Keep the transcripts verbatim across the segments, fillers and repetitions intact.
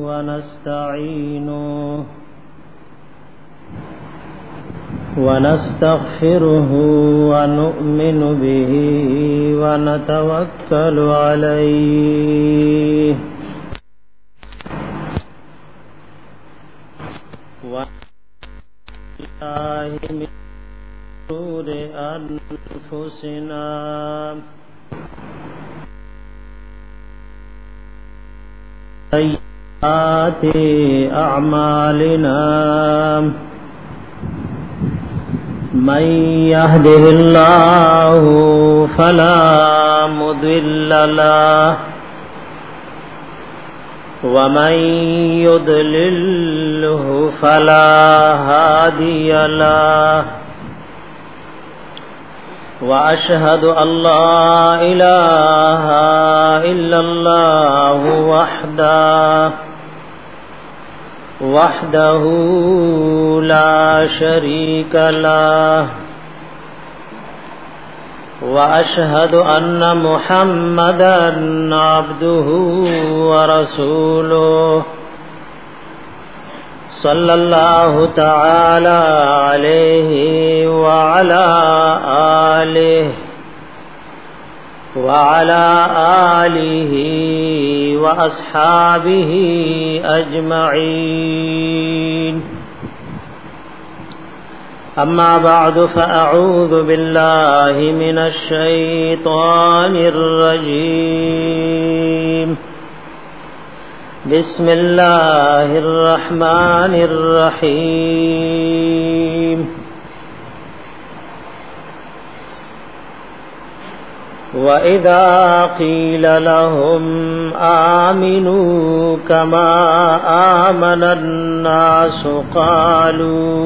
ونستعينه ونستغفره ونؤمن به ونتوكل عليه ونعوذ من شرور أنفسنا سيئات أعمالنا من يهده الله فلا مضل له ومن يضلله فلا هادي له وأشهد أن لا إله إلا الله وحده وحده لا شريك له وأشهد أن محمدا عبده ورسوله صلى الله تعالى عليه وعلى آله وعلى آله وأصحابه أجمعين أما بعد فأعوذ بالله من الشيطان الرجيم بسم الله الرحمن الرحيم وَإِذَا قِيلَ لَهُمْ آمِنُوا كَمَا آمَنَ النَّاسُ قَالُوا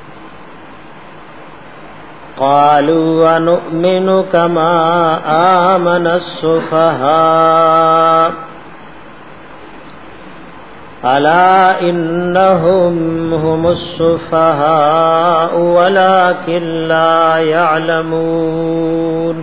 قَالُوا وَنُؤْمِنُ كَمَا آمَنَ السُّفَهَاءُ أَلَا إِنَّهُمْ هُمُ السُّفَهَاءُ وَلَكِنْ لَا يَعْلَمُونَ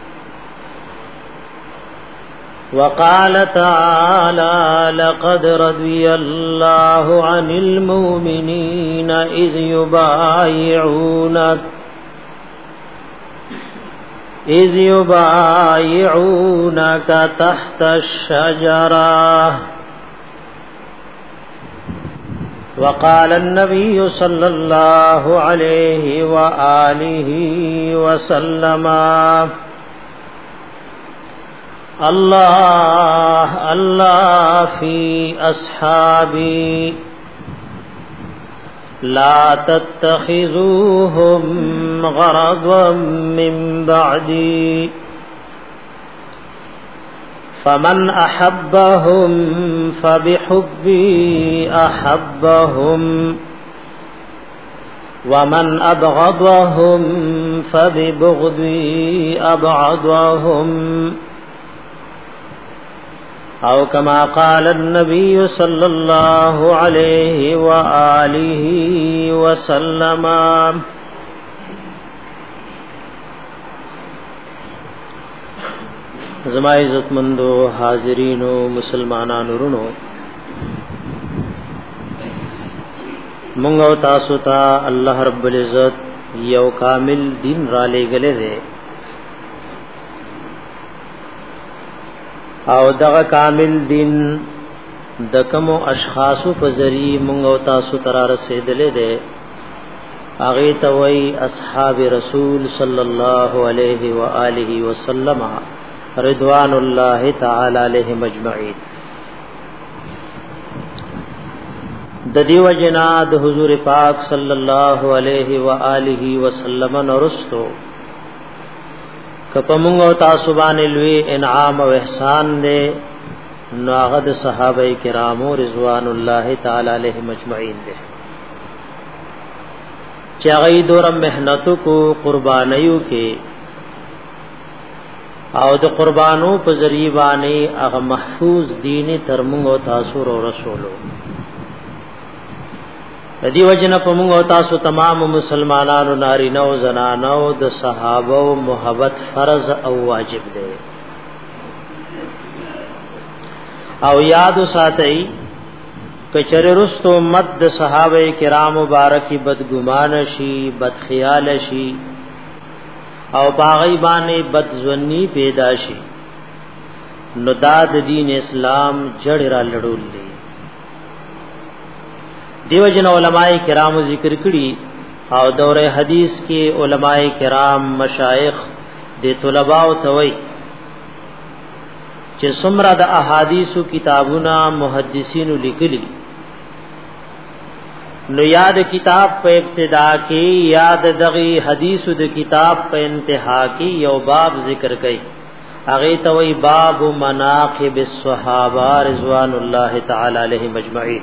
وقال تعالى لقد رضي الله عن المؤمنين إذ يبايعونك إذ يبايعونك تحت الشجرة وقال النبي صلى الله عليه وآله وسلم الله الله في أصحابي لا تتخذوهم غرضا من بعدي فمن أحبهم فبحبي أحبهم ومن أبغضهم فببغضي أبغضهم أو كما قال النبي صلى الله عليه وآله وسلم زما عزت مندو حاضرینو مسلمانانو رونو مونږ او تاسو ته الله رب العزت یو کامل دین را لېږلی دی او دغه کامل دین د کوم اشخاصو په ذریعہ مونږ او تاسو ته رسیدلې ده هغه ته وای اصحاب رسول صلی الله علیه و آله وسلم رضوان الله تعالی علیهم اجمعین. د دیو جنا د حضور پاک صلی الله علیه و آله وسلم نرستو کپمونږ او تاسو باندې لوی انعام او احسان دې ناغد صحابه کرامو رضوان الله تعالی علیهم اجمعین دې چې هغه دور مهنت کو قربانیو کې او د قربانو په ذریعہ باندې هغه محفوظ دین تر موږ او تاسو او رسولو دې وجنه په موږ او تاسو تمام مسلمانانو نارینه او زنانو د صحابه او محبت فرض او واجب دی او یاد ساتئ کچره رستو مد صحابه کرام مبارکی بدګمان شي بد خیال شي او باغی باندې بد ظنی پیدا شي نو داد دین اسلام جړ را لړول دي. دیو جن علماء کرام ذکر کړي او دور حدیث کې علماء کرام مشایخ د طلباء توي چې څومره د احادیثو کتابونه محدثین لیکلي نو یاد کتاب په ابتدا کې یاد دغه حدیثو د کتاب په انتها کې یو باب ذکر کړي هغه توي باب مناقب الصحابه رضوان الله تعالی علیهم اجمعین.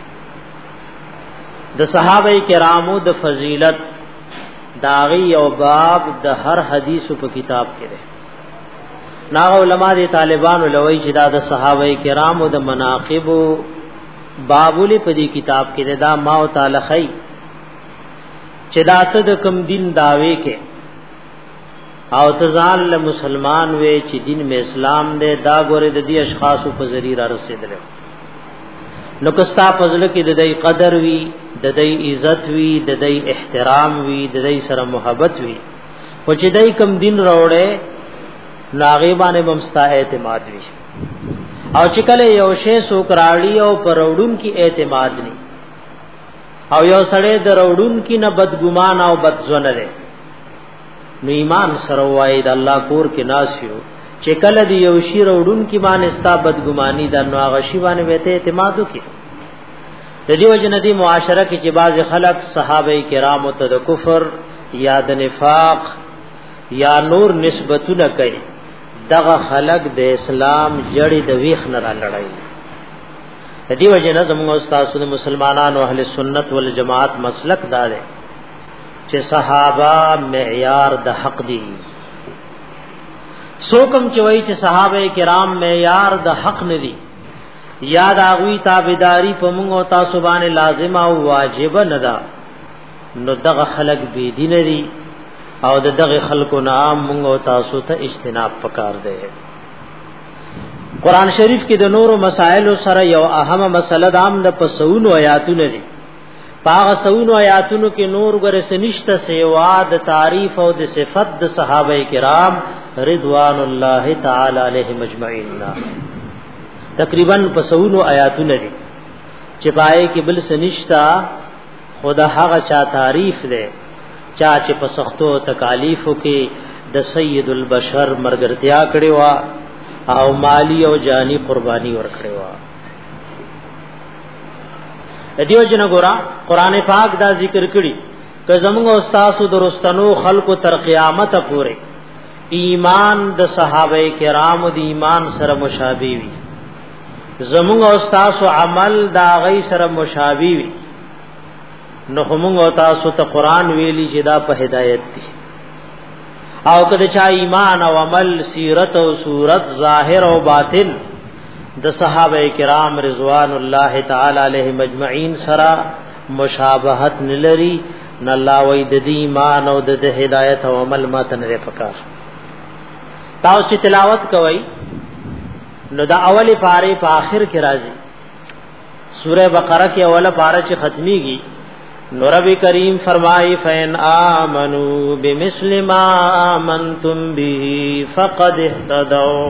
د صحابه کرامو د فضیلت داغي او باب د هر حدیثو په کتاب کې ده. نا علماء دي طالبانو لوي چې دا د صحابه کرامو د مناقب بابول په دې کتاب کې ده. دا ما او تعالی خي چې دا ته د کم دین داوي کې او تزال مسلمان وې چې دین میں اسلام دې دا ګوره د دې اشخاصو په ذریعہ رسیدل. نو کستا فضل کې د دې قدر وی د دې عزت وی د دې احترام وی د دې سره محبت وی او چې دې کم دین راوړې ناغيبانه بمستا اعتماد وی او چې کله یو شی سوکراړي او پروړون کی اعتماد ني او یو سړی دروړون کی نه بدګمان او بدزونه ده نو ایمان سره وای د الله کور کې ناسیو چې کله دی یو شی وروډون کی باندې ستا بدګمانی د نو هغه شی باندې وته اعتماد وکي. د دې وجه ندی معاشره کې چې بعض خلک صحابه کرام ته د کفر یا د نفاق یا نور نسبتونه کوي دغه خلق د اسلام جړې د ویخ نه را لړای. د دې وجه نه زموږ استادو مسلمانانو اهل سنت والجماعت مسلک دار چې صحابه معیار د حق دي. سوکم چوي چې صحابه کرام معیار د حق نه دي یاد اغوی تابعداري په موږ او تاسو باندې لازم او واجب نه ده نو دغه خلق بی دین دي او دغه خلقو نام موږ او تاسو ته اجتناب پکار دی. قران شریف کې د نورو مسائل سره یو اهمه مسله دام د پسونو آیاتونه دي. پاغ سونو آیاتونو کې نور غره سنشت سیوا د تعریف او د صفت د صحابه کرام رضوان الله تعالی علیهم اجمعین تقریبا پسونو آیاتونه دي چې پای کې بل سنشتا خدا هغه چا تعریف ده چا چې په سختو تکالیفو کې د سید البشر مرګرتیا کړي وا او مالی او جانی قربانی ور کړي وا. دیو جن ګورا قران پاک دا ذکر کړي که زموږ استاد درستنو خلق تر قیامت پورې ایمان د صحابه کرام د ایمان سره مشابه وي زموږ استاد عمل دا غي سره مشابه وي نو موږ تاسو ته قران ویلي چې دا په هدایت دي او کله چا ایمان او عمل سیرت او صورت ظاهر او باطن د صحابه کرام رضوان الله تعالی علیهم اجمعین سره مشابهت نلري نه الله وې د دې ایمان او د هدایت او عمل ماته نه پکار. تاسو تلاوت کوئ نو دا اولی پاره په آخر کې راځي سوره بقره کې اوله پاره چې ختميږي نو رب کریم فرمایي فین آمنو بمثل ما آمنتم به فقد اهتدوا.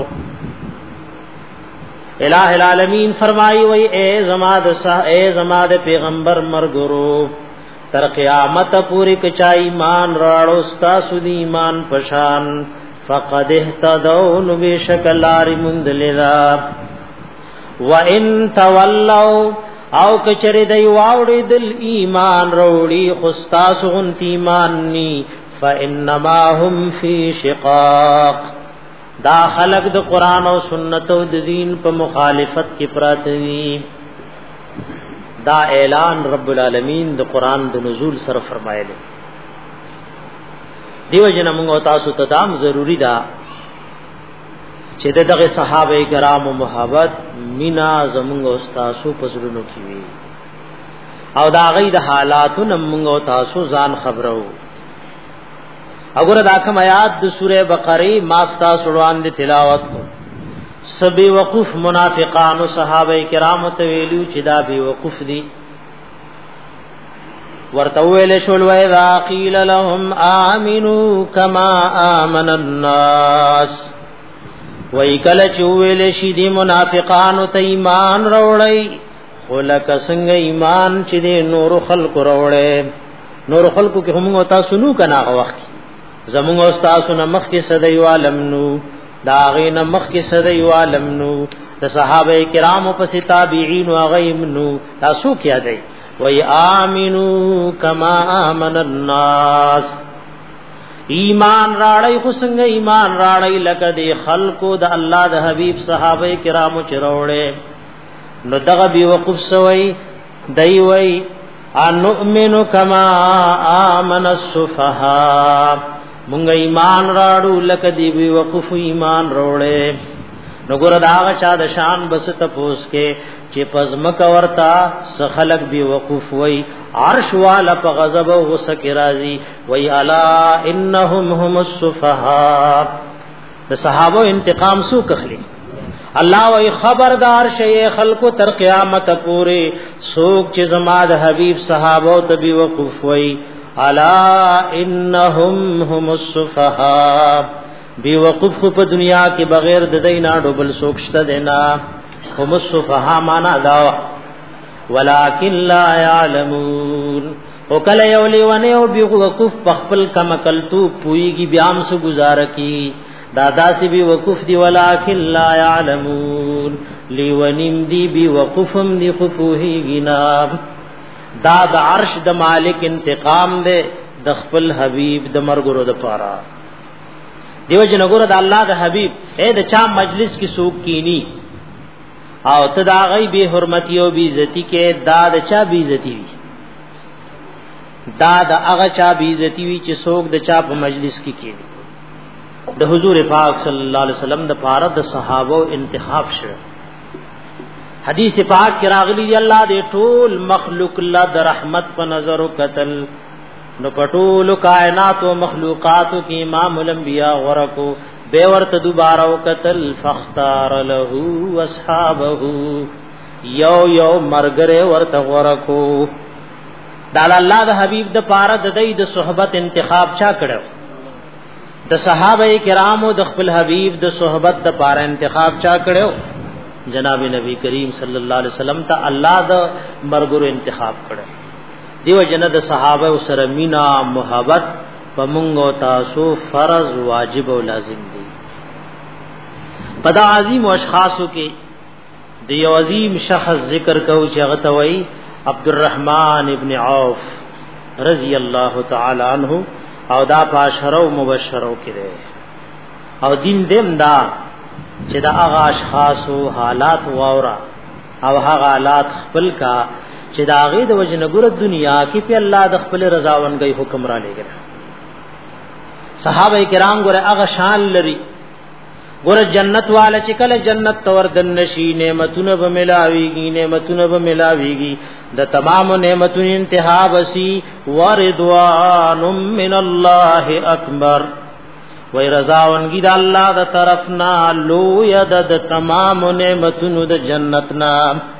الہ العالمین فرمائی وئی اے زماد سا اے زماد پیغمبر مرګرو تر قیامت پوری کچا ایمان راړو ستا سودی ایمان پشان فقد اهتدوا نو بشکلار مندللا وان تولوا او کچری دی واوړي دل ایمان وروړي خستا سغن ایمان نی فانما هم فی شقاق دا خلق د قران او سنت او د دین په مخالفت کې پراته دي. دا اعلان رب العالمین د قران د نزول سره فرمایلی. دیو جن موږ تاسو ته دام ضروری ده چې دغه صحابه کرام او محبت مینا زموږ استادو په زړونو کې وي او دا غي د حالاتو موږ تاسو ځان خبرو. اگر دا کوم آیات د سوره بقره ماستا سروان دی تلاوت کو سبي وقوف منافقان او صحابه کرام ته ویلو چې دا بي وقوف دي ورته ویل شول وای ذا قیل لهم امنوا كما امن الناس وای کله چې ویل شي دي منافقان ته ایمان وروړي ولک څنګه ایمان چې دي نور خلق وروړي نور خلقو کې هم او تاسو نو کنه هغه وخت زموږ استاد نو مخ کې صدای عالم نو دا غین مخ کې صدای عالم نو د صحابه کرامو په تابعین او غیم نو تاسو کیا دی وی آمنو کما آمن الناس ایمان راړی خو څنګه ایمان راړی لکه د خلقو د الله د حبیب صحابه کرامو چروړې نو دغه بي وقوف سوی دای وی انؤمنو کما آمن السفهاء مونږ ایمان راړو لکه دی بي وقوف ایمان روړې نو ګور دا چا د شان بس ته پوس کې چې پزمک ورتا سخلق بي وقوف وی عرش والا په غضب او غصه کې راضي وی الا انهم هم السفهاء د صحابه انتقام سو کخلی الله وی خبردار شي خلق تر قیامت پورې سوک چې زما د حبيب صحابه ته بي وقوف وی الا انهم هم السفهاء بي وقوف په دنیا کې بغیر د دینا ډوبل سوک شته دینا هم السفهاء معنا دا ولکن لا يعلمون او کله یو لیونه او بي وقوف خپل کمکلتو پويږي بیام سو گزار کی دادا سی بي وقوف دی ولکن لا يعلمون لیونیم دی بي وقوفم دی خفوهی گنا دا د عرش د مالک انتقام دے د خپل حبیب د مرګرو د پارا دیو جنګور د الله د حبیب اے د چا مجلس کی سوق کینی او تدا غي به حرمتي او بي عزتي کې دا د چا بي عزتي وي دا د هغه چا بي عزتي وي چې سوق د چا په مجلس کې کینی د حضور پاک صلی الله علیه وسلم د پاره د صحابه انتخاب شوه حدیث پاک کې راغلی دی الله دې ټول مخلوق الله د رحمت په نظر او قتل نو پټول کائنات او مخلوقات کې امام الانبیاء ورکو به ورته دوباره او قتل فختار له اصحابہ یو یو مرګره ورته ورکو دا الله د حبیب د پاره د دې د صحبت انتخاب چا کړو د صحابه کرامو د خپل حبیب د صحبت د پاره انتخاب چا کړو جناب نبی کریم صلی الله علیه وسلم ته الله د مرګرو انتخاب کړو دیو جن د صحابه سره مینا محبت پمنګو تاسو فرض واجب او لازم دي پدا عظیم او اشخاصو کې دیو عظیم شخص ذکر کو چې غتوي عبد الرحمن ابن عوف رضی الله تعالی عنہ او دا پاشرو مبشرو کې او دین دیم دا چې دا هغه اشخاصو حالات واورا او هغه حالات خپل کا چې دا غي د وجنګور دنیا کې په الله د خپل رضا ونګي حکم را لګل صحابه کرام ګره هغه شان لري ګره جنت والا چې کله جنت تور دن نشي نعمتونه به ملاويږي نعمتونه به ملاويږي د تمام نعمتونو انتها وسی ورضوان من الله اکبر وای رضاونګي د الله د طرفنا لو ید د تمام نعمتونو د جنتنا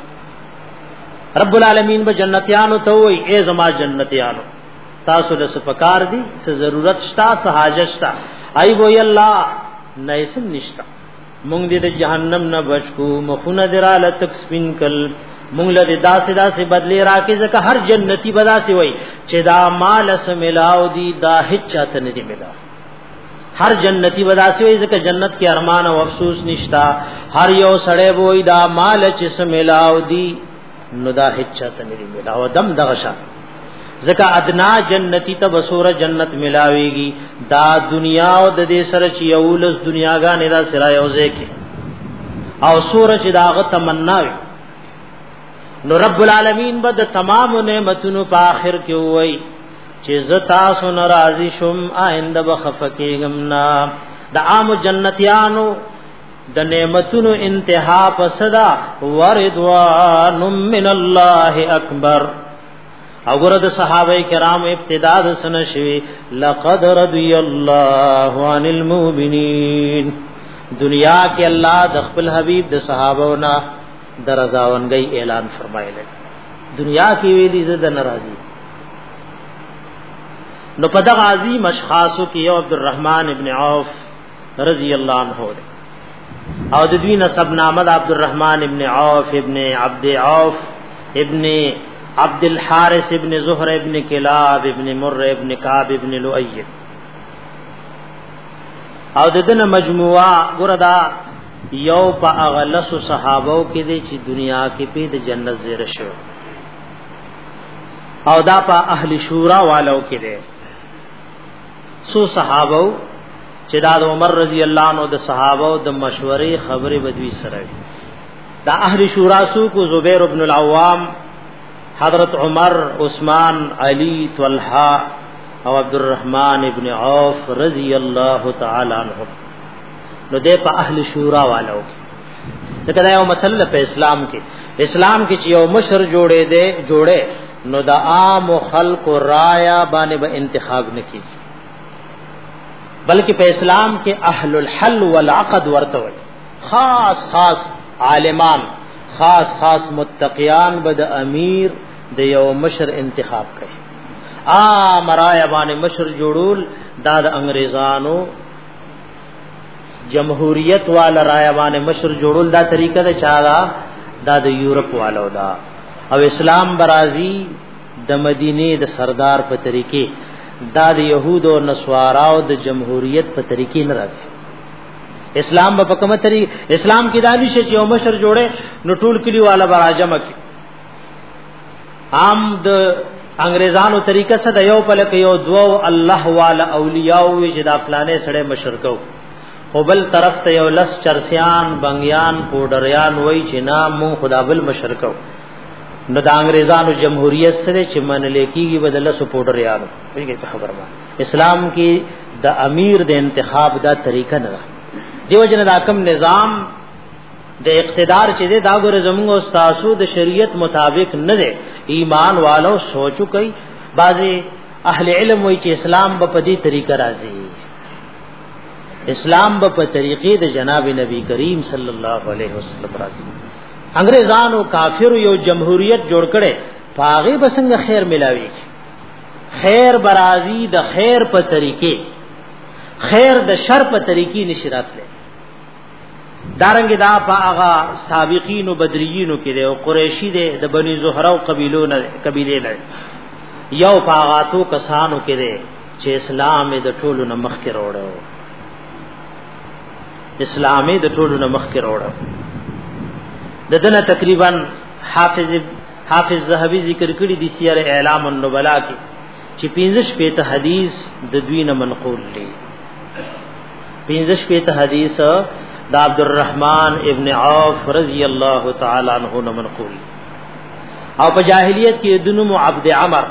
رب العالمین به جنتیانو ته وای ای زما جنتیانو تاسو له سپکار دي څه ضرورت شتا څه حاجت شتا ای وای الله نیسم نشتا مونږ دې د جهنم نه بچو مخونه دراله تک سپین کل مونږ له داسې داسې بدلی راکې ځکه هر جنتی بدا سی وای چې دا مال سم ملاو دي دا هیڅ چاته نه دی ملاو ہر جنتی وداسی وای ځکه جنت کې ارمان او افسوس نشتا هر یو سړی وای دا مال چې سملاو دی نو دا هیڅ چاته نه ملاو دم دغشا ځکه ادنا جنتی ته بصوره جنت ملاويږي دا دنیا او د دې سره چې یولس دنیاګانې را سره یوځه کې او سوره چې داغه تمنا وي نو رب العالمین به د تمام نعمتونو په آخر کې وای چې زتا سن راضی شم آینده بخفکیګم نا د عام جنتیانو د نعمتونو انتها پسدا ورضوان من الله اکبر او ګره د صحابه کرام ابتدا د سن شوی لقد رضی الله عن المؤمنین دنیا کې الله د خپل حبیب د صحابو نه درزاونګي اعلان فرمایلی دنیا کې ویلي زده ناراضي نو په دغه عظیم اشخاصو کې یو عبدالرحمن ابن عوف رضی الله عنه او د دوی نسب نامه عبد الرحمن ابن عوف ابن عبد عوف ابن عبد الحارث ابن زهر ابن کلاب ابن مر ابن کعب ابن لؤي او دغه مجموعه ګوردا یو په اغلس صحابو کې دي چې دنیا کې په د جنت زیره شو او دا په اهل شورا والو کې دي سو صحابو چې دا عمر رضی الله عنه د صحابو د مشورې خبره بدوي سره دا اهل شورا سو کو زبیر ابن العوام حضرت عمر عثمان علی طلحہ او عبدالرحمن ابن عوف رضی اللہ تعالی عنہ نو دے په اهل شورا والو دا یو مسله په اسلام کې اسلام کې چې یو مشر جوړې دے جوړې نو د عام خلق رایا باندې به انتخاب نکي بلکې په اسلام کې اهل الحل والعقد ورته وي خاص خاص عالمان خاص خاص متقیان بد امیر د یو مشر انتخاب کوي عام رایا باندې مشر جوړول دا د انګريزانو جمهوریت والا رایا باندې مشر جوړول دا طریقه ده چاله دا د یورپ والو دا او اسلام برازي د مدینه د سردار په طریقې دا د يهود او نصاراو د جمهوریت په طریقې نه راځي اسلام په کومه طریقې اسلام کې دالي شي چې یو مشر جوړه نو ټول کلی والا براجمه کې عام د انګريزانو طریقه سره یو په لکه یو دوو الله والا اولیاء وي چې دا فلانه سره مشر کو او بل طرف ته یو لس چرسیان بنگیان پودریان وای چې نام مون خدا بل مشر کو نو د انګريزانو جمهوریت سره چې من لیکيږي بدله سپورټریانو ویږي خبر ما اسلام کې د امیر د انتخاب دا طریقه نه دیو جن دا کم نظام د اقتدار چې دا ګور زموږ استادو د شریعت مطابق نه دی ایمان والو سوچو کوي بعضی اهل علم وایي چې اسلام په پدی طریقه راځي اسلام په طریقې د جناب نبی کریم صلی الله علیه وسلم راځي انګريزانو کافر یو جمهوریت جوړ کړي پاغه بسنګ خیر ملاوي خیر برازي د خیر په طریقې خیر د شر په طریقې نشرات لې دارنګ دا پاغه سابقین او بدریین کې له قریشی د بنی زهرا او قبیلو نه قبیله نه یو پاغاتو کسانو کې ده چې اسلام د ټولو نه مخ کې وروړو اسلام د ټولو نه مخ کې وروړو ددنه تقریبا حافظ حافظ ذهبی ذکر کړی دی سیر اعلام النبلاء کې چې پنځه شپږ حدیث د دوی نه منقول دي پنځه شپږ حدیث د عبدالرحمن ابن عوف رضی الله تعالی عنہ نه منقول او په جاهلیت کې دنو عبد عمر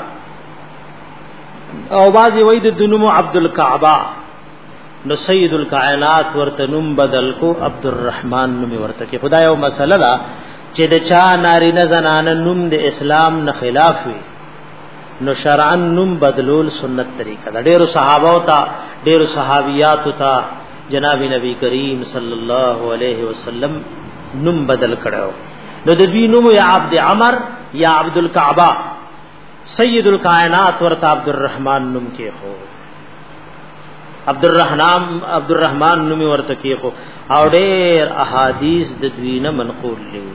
او بعضی وای د دنو عبد الکعبہ نو سید الکائنات ورته نوم بدل کو عبدالرحمن نوم ورته کې خدای او مسله دا چې د چا نارینه زنانه نوم د اسلام نه خلاف وي نو شرعن نوم بدلول سنت طریقه دا ډیرو صحابه او تا ډیرو صحابیات او تا جناب نبی کریم صلی الله علیه وسلم نوم بدل کړو نو د دې نوم یا عبد عمر یا عبد الکعبہ سید الکائنات ورته عبدالرحمن نوم کې هو عبدالرحمن عبدالرحمن نوم ورته کې خو او ډېر احادیث د دوینه منقول دي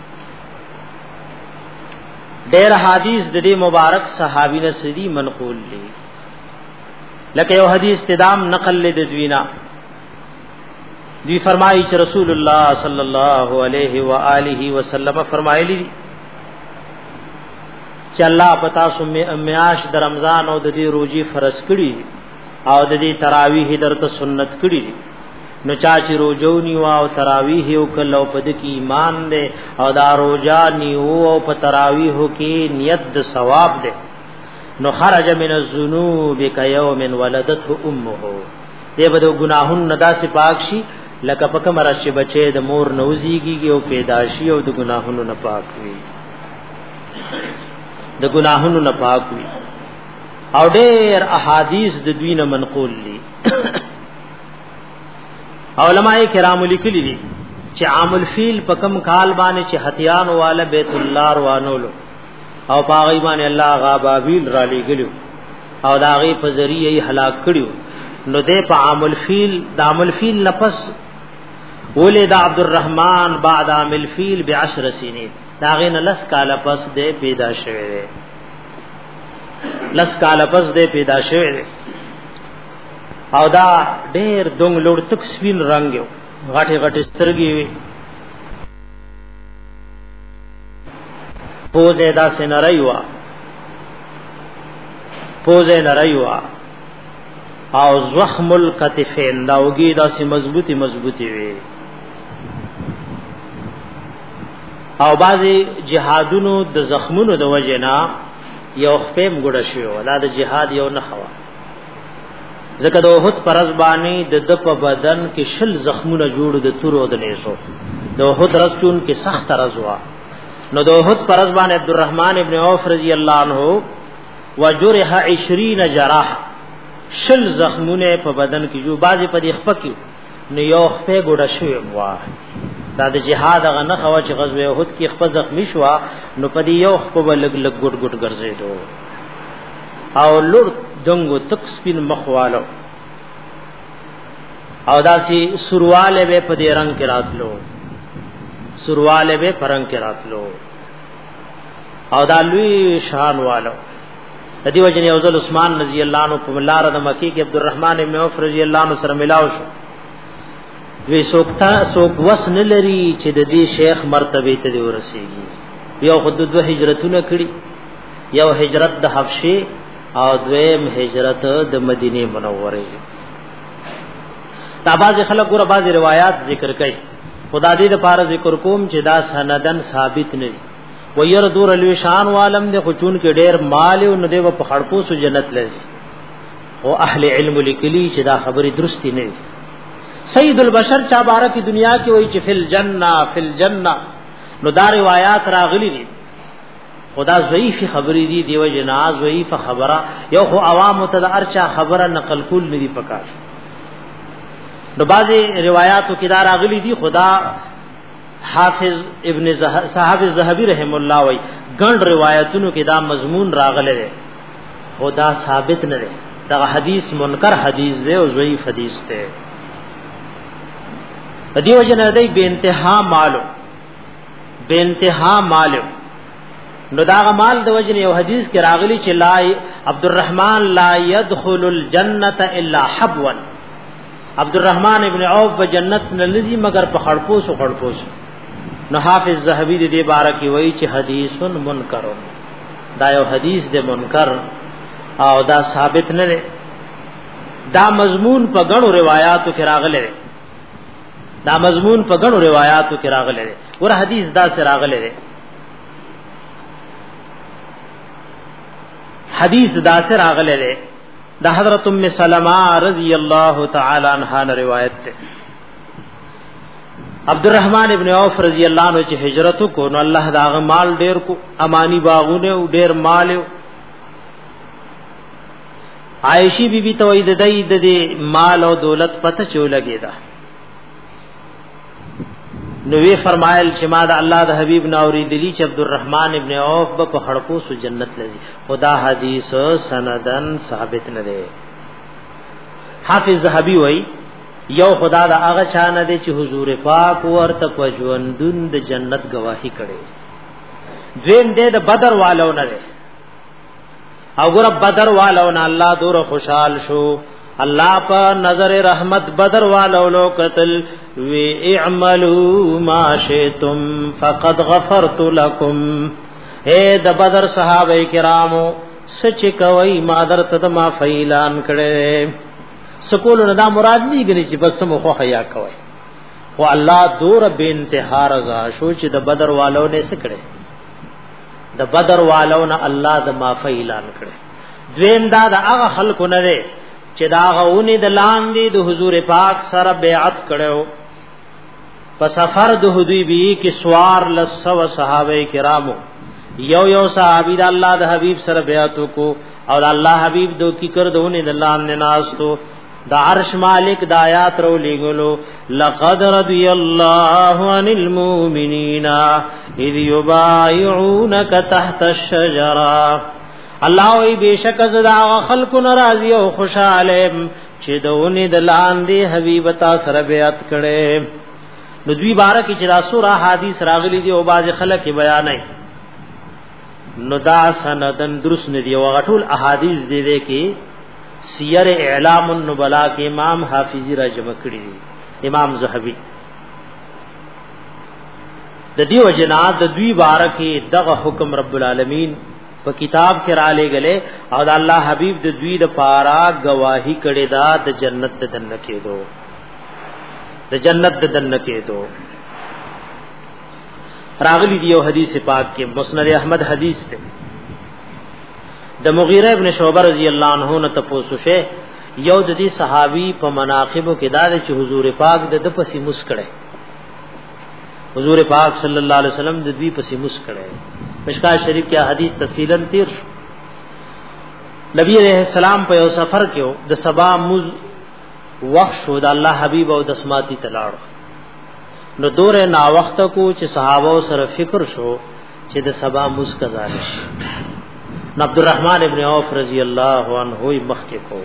ډېر احادیث د دې مبارک صحابي نه سړي منقول دي لکه یو حدیث تدام نقل له دوینه دی فرمایي چې رسول الله صلی الله علیه و آله وسلم فرمایلی چې الله پتا سو میاش د رمضان او د دې روزي فرض کړي او د دې تراویح درته سنت کړي نو چا چې روزونی او تراویح او کلو پد کی ایمان دے او دا روزا نیو او په تراویح کې نیت د ثواب دے نو خرج من الذنوب کيوم ولدته امه دې بده گناهون ندا سے پاک شي لکه پک مرشه بچي د مور نوزيږي او پیداشي او د گناهونو نه پاک وي د گناهونو نه پاک وي او ډېر احادیث د دوی نه منقول دي علماء کرام لیکلی دي چې عام الفیل په کم کال باندې چې هتیان والا بیت الله روانولو او پاغی باندې الله غابابیل را لګلو او داغي په ذریعہ هلاک کړیو نو دې په عام الفیل د عام الفیل لپس ولید عبد الرحمن بعد عام الفیل بعشر سنین داغه نه لس کال پس دې پیدا شوه لس کال پس دې پیدا شوه او دا ډېر دنګ لوړ تک سپین رنگ یو غاټه غاټه سترګې وي پوزه دا سنرایوا پوزه نرایوا او زخم الکتفین دا وګي دا سي مضبوطي مضبوطي وي او بعضی جهادونو د زخمونو د وجنا یو خپم ګډ شو دا د جهاد یو نه خوا زکه د وحد پرز باندې د د په بدن کې شل زخمونه جوړ د تورو د نیسو د وحد رسون کې سخت رزوا نو د وحد پرز باندې عبدالرحمن ابن عوف رضی الله عنه وجرح عشرين جراح شل زخمونه په بدن کې جو بعضی په دې خپکیو نو یو خپه ګډ شو واه دا د جهاد هغه نه خوا چې غزوه احد کې خپل زخمی شو نو پدې یو خپل لګ لګ ګډ ګډ ګرځېدو او لور دنګو تک سپین مخوالو او داسي سرواله به پدې رنگ کې راتلو سرواله به پرنګ کې راتلو او دا لوی شان والو د دې وجه یو ځل عثمان رضی الله عنه په لار د مکی کې عبدالرحمن ابن عوف رضی الله عنه سره ملاو شو وی سوکتا سوک وس نه لري چې د دې شیخ مرتبه ته دی ورسیږي یو خود دوه هجرتونه کړی یو هجرت د حبشه او دویم هجرت د مدینه منوره دا باز خلک ګور باز روایت ذکر کوي خدا دې د پاره ذکر کوم چې دا سندن ثابت نه دي وير دور الوی شان عالم دې خو چون کې ډېر مال او نه دی په خړپو سو جنت لسی او اهل علم لیکلي چې دا خبره درستی نه دي سید البشر چا بارہ کی دنیا کی وہی چې فل جنہ فل جنہ نو دا روایات راغلی دي خدا ضعیف خبرې دي دیو جناز ضعیف خبره یو خو عوام ته ارچا خبره نقل کول نه دي پکار نو بعضی روایاتو کې دا راغلی دي خدا حافظ ابن صاحب الذهبی رحم الله وای ګڼ روایتونو کې دا مضمون راغلی دی خدا ثابت نه دی دا حدیث منکر حدیث دی او ضعیف حدیث دی دیو جن دای بے انتہا مالو بے انتہا مالو نو دا مال د وجن یو حدیث کې راغلی چې لا عبدالرحمن لا يدخل الجنه الا حبوا عبدالرحمن ابن عوف په جنت نه لذي مگر په خړپوس او خړپوس نو حافظ ذهبی دې بارہ کې وایي چې حدیث منکر دا یو حدیث د منکر او دا ثابت نه دا مضمون په غنو روایتو کې راغلی دا مضمون په غنو روایتو کې راغلی دی ور حدیث دا سره راغلی دی حدیث دا سره راغلی دی دا حضرت ام سلمہ رضی اللہ تعالی عنہا نے روایت ہے عبدالرحمن ابن عوف رضی اللہ عنہ چې ہجرت کو نو الله دا مال ډیر کو امانی باغونه او ډیر مال عائشی بی بی توید دای د مال او دولت پته چو لګی دا نو وی فرمایل چې ما د الله د حبیب نوري دلی چې عبدالرحمن ابن عوف په خړپو سو جنت لذي خدا حدیث سندن ثابت نه دی حافظ ذهبی وای یو خدا د هغه چانه دی چې حضور پاک ورته پجوندون د جنت گواہی کړي دین دې د بدر والو نه دی او ګور بدر والو نه الله دور خوشحال شو اللہ پا نظر رحمت بدر والو لو قتل وی اعملوا ما شئتم فقد غفرت لكم اے د بدر صحابہ کرامو سچ کوي ما درته ما فیلان کړي سکول نه دا مراد دی غني چې بس مو خو حیا کوي او الله دور به انتها رضا شو چې د بدر والو نه سکړي د بدر والو نه الله د ما فیلان کړي دویم دا د هغه خلکو نه دی چې دا غونی د لاندې د حضور پاک سره بیعت کړو په سفر د حدیبی کې سوار لسو صحابه کرامو یو یو صحابی د الله د حبیب سره بیعت کو او الله حبیب دو کی کر دونه د لاندې ناس تو دا عرش مالک دا آیات رو لګلو لقد رضی الله عن المؤمنین اذ یبایعونک تحت الشجره الله وی بیشک زدا خلق ناراضی او خوشاله چې دونه د لاندې حبیب تا سره بیعت کړي نو دوی بارک چې دا سوره حدیث راغلي دی او باز خلک بیانای نو دا سندن درست ندی او غټول احادیث دی دی کې سیر اعلام النبلا کې امام حافظی را جمع کړی دی امام زهبی د دیو جنات د دوی بارکه دغه حکم رب العالمین په کتاب کې را لګلې او د الله حبیب د دوی د پارا گواہی کړي دا د جنت د دنه کې دو د جنت د دنه کې دو راغلی دیو حدیث پاک کې مسند احمد حدیث ته د مغیره ابن شعبہ رضی اللہ عنہ نه تاسو شه یو د دې صحابي په مناقبو کې دا چې حضور پاک د د پسې مسکړه حضور پاک صلی الله علیه وسلم د دې پسې مسکړه مشکات شریف کې حدیث تفصیلا تیر نبی علیہ السلام په یو سفر کې د سبا مز وخت شو د الله حبیب او د سماتی تلاړ نو دور نا وخت کو چې صحابه سره فکر شو چې د سبا مز قضا نشي عبد الرحمن ابن عوف رضی اللہ عنہ مخکې کو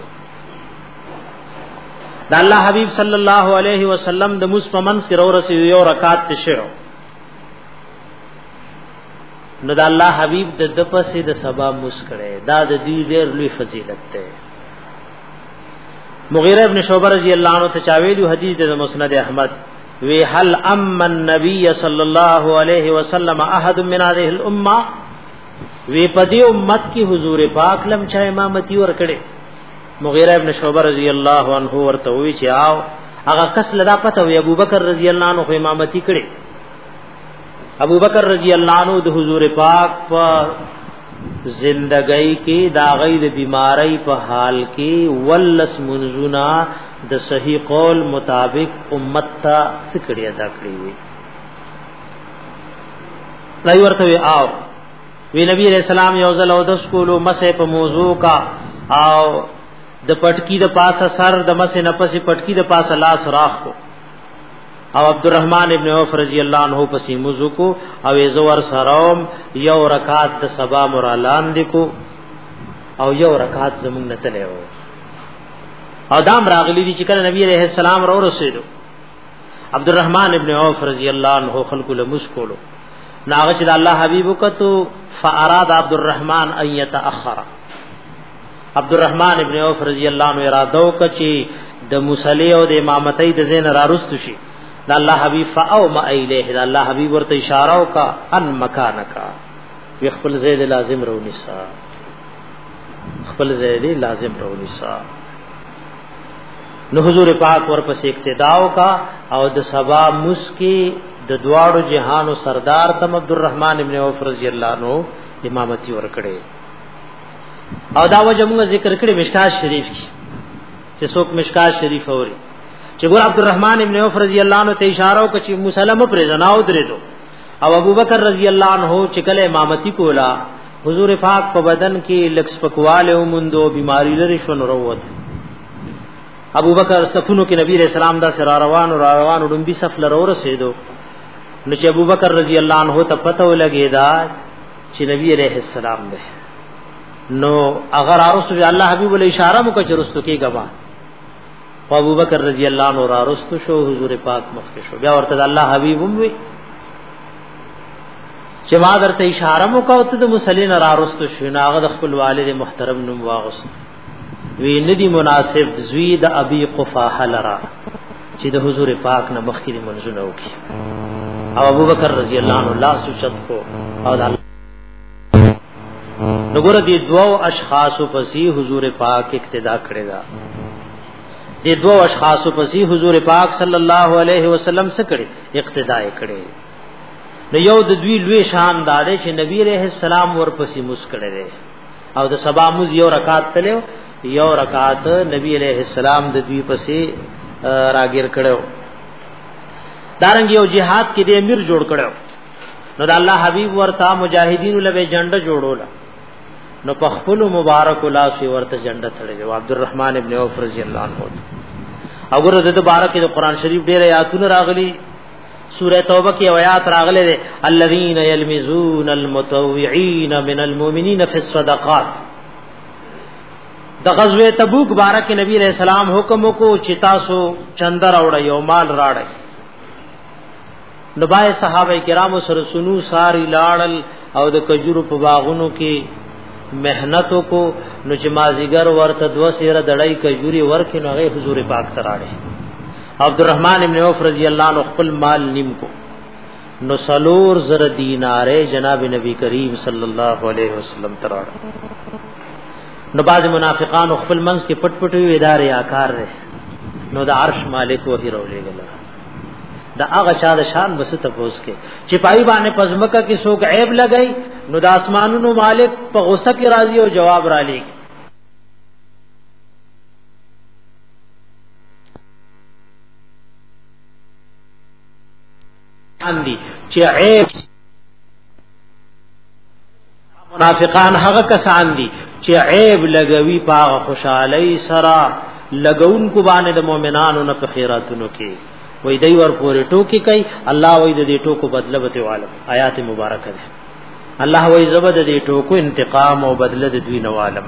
د الله حبیب صلی الله علیه وسلم د مسلمان سره ورسې یو رکعت تشو نو د الله حبیب د د پسې د سبا مسکړه دا د دې ډېر لوی فضیلت ده مغیره ابن شعبہ رضی اللہ عنہ تچاویلو حدیث د مسند احمد وی هل ام النبی صلی الله علیه وسلم احد من هذه الامه وی پدی امت کی حضور پاک لم چا امامتی ور کړي مغیره ابن شعبہ رضی اللہ عنہ ورته وی چې آو هغه کس لدا پته وی ابوبکر رضی اللہ عنہ امامتی کړي ابوبکر رضی اللہ عنہ د حضور پاک په زندګۍ کې دا غیر بیماری په حال کې ولس منزنا د صحیح قول مطابق امت ته څکړی ادا کړی وی لای ورته وی آو وی نبی علیہ السلام یو ځل او د سکولو مسه په موضوع کا او د پټکی د پاسه سر د مسه نه پسې پټکی د پاسه لاس راخ کو او عبدالرحمن ابن عوف رضی اللہ عنہ پسې موضوع کو او زور سروم یو رکعت د سبا مرالان دکو او یو رکعت زمون نه تلو او دام راغلی دي چې کله نبی علیہ السلام رو رسیدو عبدالرحمن ابن عوف رضی اللہ عنہ خلق لمس کولو ناغه چې الله حبیب وکتو فاراد عبد الرحمن ان يتاخر عبد الرحمن ابن عوف رضی اللہ عنہ اراده وکړي د مصلی او د امامتۍ د زین رارست شي د الله حبیب فاو ما الیه د الله حبیب ورته اشاره وکا ان مکانکا خپل زید لازم رو نسا خپل زید لازم رو نسا نو حضور پاک ورپسې اقتدا وکا او د سبا مسکی د دواړو جهانو سردار تم عبدالرحمن ابن عوف رضی اللہ عنہ امامتی ورکړي او دا وجه موږ ذکر کړی مشکات شریف کی چې څوک مشکات شریف اوري چې ګور عبدالرحمن ابن عوف رضی اللہ عنہ ته اشاره وکړي چې مسلمه پر زناو درې دو او ابوبکر رضی اللہ عنہ چې کله امامتی کولا حضور پاک په بدن کې لکس پکواله او مندو بیماری لري شو نو وروت ابوبکر صفونو کې نبی رسول الله دا سره روان او روان ډمبي صف لره ورسېدو نو چې ابوبکر رضی اللہ عنہ ته پته ولګی دا چې نبی علیہ السلام ده نو اگر ارسو الله حبیب له اشاره مو کچ رستو کې غوا او ابوبکر رضی اللہ عنہ را رستو شو حضور پاک مخکې شو بیا ورته الله حبیب هم وی چې ما درته اشاره مو کوي ته د مسلین را رستو شو ناغه د خپل والد محترم نوم واغست وی ندی مناسب زوی د ابي قفاحه لرا چې د حضور پاک نه مخکې منځونه وکي او ابوبکر رضی اللہ عنہ الله سوچت کو او د نګور دي دوو اشخاص پسې حضور پاک اقتدا کړی دا دي دوو اشخاص پسې حضور پاک صلی الله علیه وسلم سره کړی اقتدا کړی نو یو د دوی لوی شان دار چې نبی علیہ السلام ورپسې مسکړی او د سبا مز یو رکعت تلو یو رکعت نبی علیہ السلام د دوی پسې راګیر کړو دارنګ یو جهاد کې د امیر جوړ کړو نو د الله حبیب ورته مجاهدین له جنډه جوړولا نو په خپل مبارک الله سی ورته جنډه تړلې او عبدالرحمن ابن عوف رضی الله عنه وګوره د مبارک د قران شریف ډېر آیاتونه راغلي سورہ توبه کې آیات راغلي دي الذين يلمزون المتطوعين من المؤمنين في الصدقات د غزوه تبوک بارک نبی علیہ السلام حکم کو چتا سو چندر اوړ یو مال راړ نبای صحابه کرامو سره سنو ساری لاړل او د کجورو په باغونو کې مهنتو کو نو چې مازیګر ورته دو سیره دړای کجوري ورکې نو غي حضور پاک تراړي عبدالرحمن ابن عوف رضی الله عنه خپل مال نیم کو نو سلور زر دیناره جناب نبی کریم صلی الله علیه وسلم تراړي نو باز منافقان خپل منځ کې پټ پټ وی ادارې آکار رہے نو د عرش مالک وਹੀ رولېګل دا هغه چا د شان بس ته پوس کې چې پای باندې پزمکه کې څوک عیب لګای نو د اسمانونو مالک په غصه کې راضي او جواب را لې اندي چې عیب منافقان هغه کسان دي چې عیب لګوي په خوشحالي سره لګون کو باندې د مؤمنانو نه په خیراتونو کې وای دی ور پورې ټوکی کوي الله وای د دې ټوکو بدله به عالم آیات مبارکه ده الله وای زبد دې ټوکو انتقام او بدله د دوی نو عالم